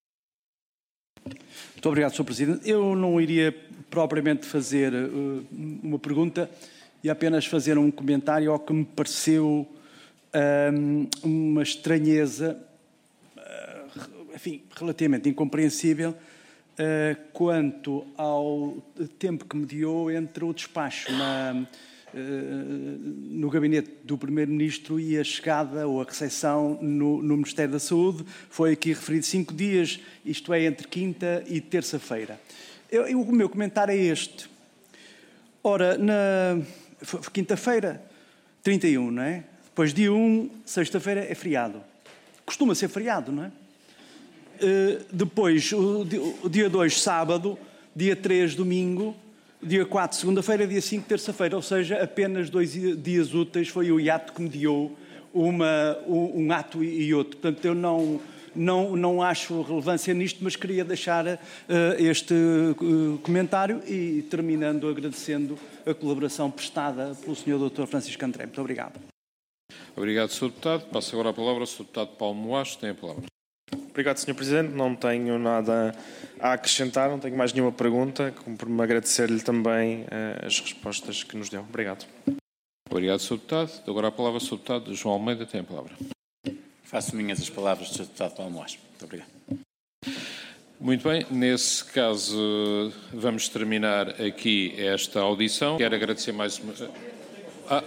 Muito obrigado, senhor Presidente. Eu não iria propriamente fazer uh, uma pergunta e apenas fazer um comentário ao que me pareceu um, uma estranheza, uh, enfim, relativamente incompreensível uh, quanto ao tempo que mediou entre o despacho na... no gabinete do Primeiro-Ministro e a chegada ou a recepção no, no Ministério da Saúde. Foi aqui referido cinco dias, isto é, entre quinta e terça-feira. Eu, eu, o meu comentário é este. Ora, na quinta-feira, trinta e um, não é? Depois dia um, sexta-feira, é feriado. Costuma ser feriado, não é? Uh, depois, o, o dia dois, sábado, dia três, domingo, dia quatro, segunda-feira, dia cinco, terça-feira, ou seja, apenas dois dias úteis foi o hiato que mediou uma, um, um ato e outro. Portanto, eu não, não, não acho relevância nisto, mas queria deixar uh, este uh, comentário e terminando agradecendo a colaboração prestada pelo senhor doutor Francisco André. Muito obrigado. Obrigado, senhor Deputado. Passo agora a palavra ao senhor Deputado Paulo Moares. Tem a palavra. Obrigado, senhor Presidente. Não tenho nada a acrescentar, não tenho mais nenhuma pergunta. Cumpre-me agradecer-lhe também uh, as respostas que nos deu. Obrigado. Obrigado, senhor Deputado. Agora a palavra ao senhor Deputado João Almeida. Tem a palavra. Faço minhas as palavras do senhor Deputado Paulo Moares. Muito obrigado. Muito bem. Nesse caso, vamos terminar aqui esta audição. Quero agradecer mais uma... Ah...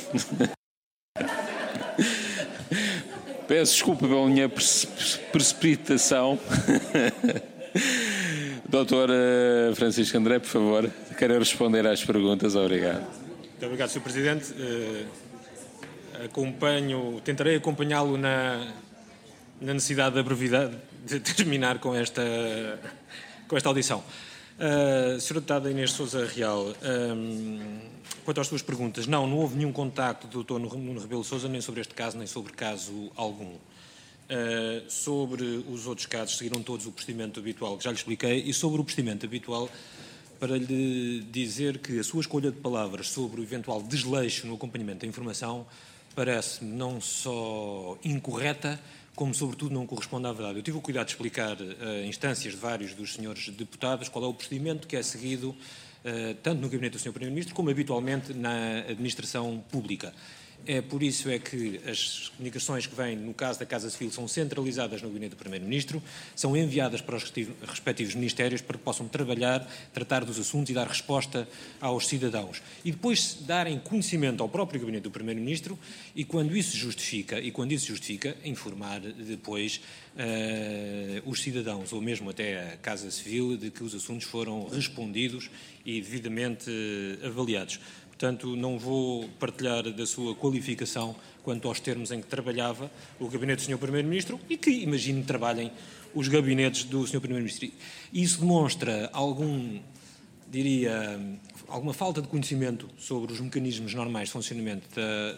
Peço desculpa pela minha precipitação. doutor Francisco André, por favor, quero responder às perguntas. Obrigado. Muito obrigado, senhor Presidente. Uh, acompanho, tentarei acompanhá-lo na, na necessidade da brevidade de terminar com esta, com esta audição. Uh, senhora Deputada Inês Sousa Real, um, quanto às suas perguntas, não, não houve nenhum contacto do doutor Nuno Rebelo Sousa nem sobre este caso, nem sobre caso algum. Uh, sobre os outros casos, seguiram todos o procedimento habitual que já lhe expliquei, e sobre o procedimento habitual, para lhe dizer que a sua escolha de palavras sobre o eventual desleixo no acompanhamento da informação parece-me não só incorreta, como, sobretudo, não corresponde à verdade. Eu tive o cuidado de explicar a uh, instâncias de vários dos senhores deputados qual é o procedimento que é seguido uh, tanto no gabinete do senhor Primeiro-Ministro como, habitualmente, na administração pública. É por isso é que as comunicações que vêm, no caso da Casa Civil, são centralizadas no gabinete do Primeiro-Ministro, são enviadas para os respectivos ministérios para que possam trabalhar, tratar dos assuntos e dar resposta aos cidadãos. E depois darem conhecimento ao próprio gabinete do Primeiro-Ministro e, quando isso justifica, e quando isso justifica, informar depois uh, os cidadãos, ou mesmo até a Casa Civil, de que os assuntos foram respondidos e devidamente uh, avaliados. Portanto, não vou partilhar da sua qualificação quanto aos termos em que trabalhava o gabinete do senhor Primeiro-Ministro e que, imagino, trabalhem os gabinetes do senhor Primeiro-Ministro. Isso demonstra algum, diria, alguma falta de conhecimento sobre os mecanismos normais de funcionamento da,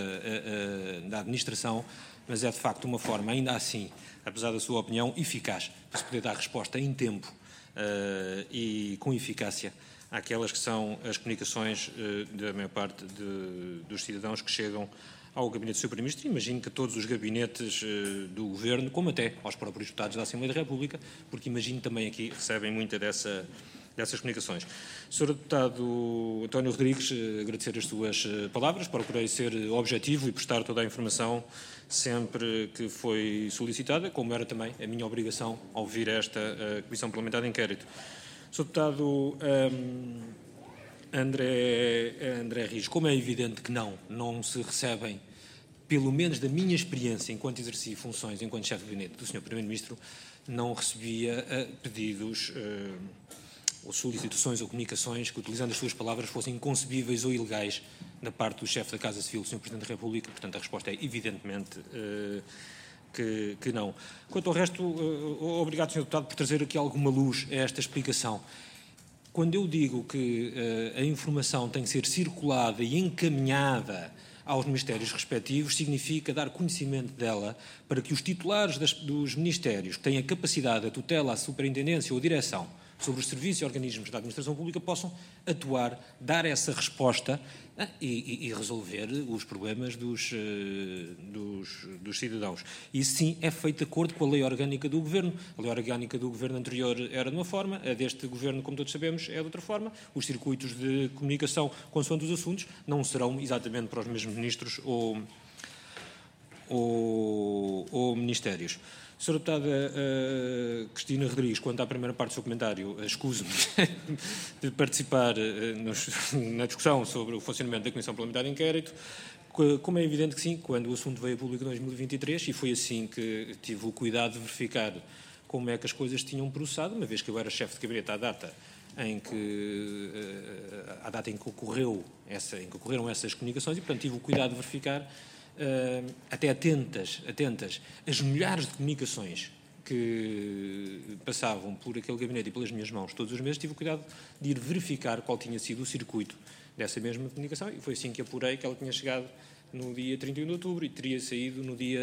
da, da administração, mas é, de facto, uma forma, ainda assim, apesar da sua opinião, eficaz para se poder dar resposta em tempo uh, e com eficácia àquelas que são as comunicações uh, da maior parte de, dos cidadãos que chegam ao gabinete do senhor Primeiro-Ministro. Imagino que a todos os gabinetes uh, do Governo, como até aos próprios deputados da Assembleia da República, porque imagino também aqui recebem muita dessa, dessas comunicações. senhor Deputado António Rodrigues, uh, agradecer as suas uh, palavras, procurei ser objetivo e prestar toda a informação sempre que foi solicitada, como era também a minha obrigação ao vir a esta uh, Comissão Parlamentar de Inquérito. senhor Deputado um, André, André Rios, como é evidente que não, não se recebem, pelo menos da minha experiência enquanto exerci funções enquanto chefe de gabinete do senhor Primeiro-Ministro, não recebia uh, pedidos uh, ou solicitações ou comunicações que, utilizando as suas palavras, fossem inconcebíveis ou ilegais da parte do chefe da Casa Civil, do senhor Presidente da República. Portanto, a resposta é evidentemente uh, que, que não. Quanto ao resto, uh, obrigado, senhor Deputado, por trazer aqui alguma luz a esta explicação. Quando eu digo que uh, a informação tem que ser circulada e encaminhada aos ministérios respectivos, significa dar conhecimento dela para que os titulares das, dos ministérios que têm a capacidade, a tutela, a superintendência ou a direção sobre os serviços e organismos da administração pública possam atuar, dar essa resposta ah, e, e resolver os problemas dos, uh, dos, dos cidadãos. Isso sim é feito de acordo com a lei orgânica do Governo. A lei orgânica do Governo anterior era de uma forma, a deste Governo, como todos sabemos, é de outra forma. Os circuitos de comunicação consoante os assuntos não serão exatamente para os mesmos ministros ou, ou, ou ministérios. Senhora Deputada uh, Cristina Rodrigues, quanto à primeira parte do seu comentário, escuso-me de participar uh, nos, na discussão sobre o funcionamento da Comissão Parlamentar de Inquérito. Como é evidente que sim, quando o assunto veio a público em dois mil e vinte e três, e foi assim que tive o cuidado de verificar como é que as coisas tinham processado, uma vez que eu era chefe de gabinete à data em que, uh, à data em que, ocorreu essa, em que ocorreram essas comunicações, e portanto tive o cuidado de verificar Uh, até atentas, atentas as milhares de comunicações que passavam por aquele gabinete e pelas minhas mãos todos os meses, tive o cuidado de ir verificar qual tinha sido o circuito dessa mesma comunicação, e foi assim que apurei que ela tinha chegado no dia trinta e um de outubro e teria saído no dia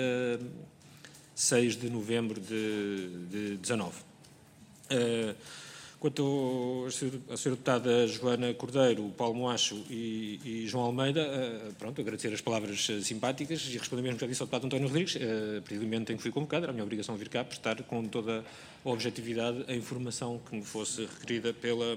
seis de novembro de, de dezanove. Uh, Quanto à senhora Deputada Joana Cordeiro, Paulo Moacho e, e João Almeida, uh, pronto, agradecer as palavras uh, simpáticas e responder mesmo que já disse ao Deputado António Rodrigues, uh, precisamente em que fui convocado, era a minha obrigação vir cá prestar com toda a objetividade a informação que me fosse requerida pela,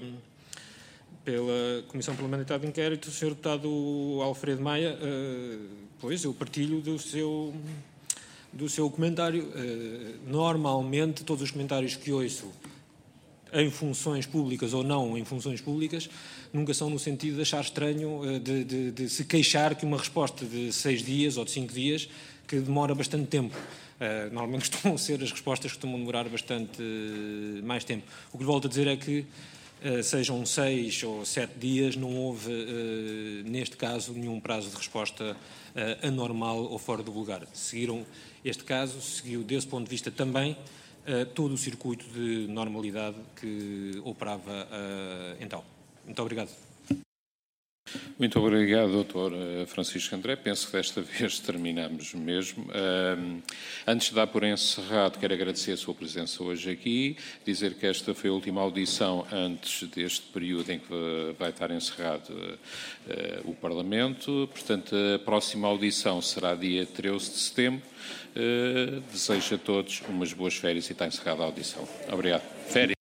pela Comissão Parlamentar de Inquérito. O senhor Deputado Alfredo Maia, uh, pois eu partilho do seu, do seu comentário. Uh, normalmente, todos os comentários que ouço em funções públicas ou não em funções públicas, nunca são no sentido de achar estranho, de, de, de se queixar que uma resposta de seis dias ou de cinco dias, que demora bastante tempo. Uh, normalmente costumam ser as respostas que costumam demorar bastante uh, mais tempo. O que lhe volto a dizer é que, uh, sejam seis ou sete dias, não houve, uh, neste caso, nenhum prazo de resposta uh, anormal ou fora do vulgar. Seguiram este caso, seguiu desse ponto de vista também Uh, todo o circuito de normalidade que operava uh, então. Muito obrigado. Muito obrigado, doutor Francisco André. Penso que desta vez terminamos mesmo. Uh, antes de dar por encerrado, quero agradecer a sua presença hoje aqui, dizer que esta foi a última audição antes deste período em que vai estar encerrado uh, o Parlamento. Portanto, a próxima audição será dia treze de setembro. Uh, desejo a todos umas boas férias e está encerrada a audição. Obrigado. Férias.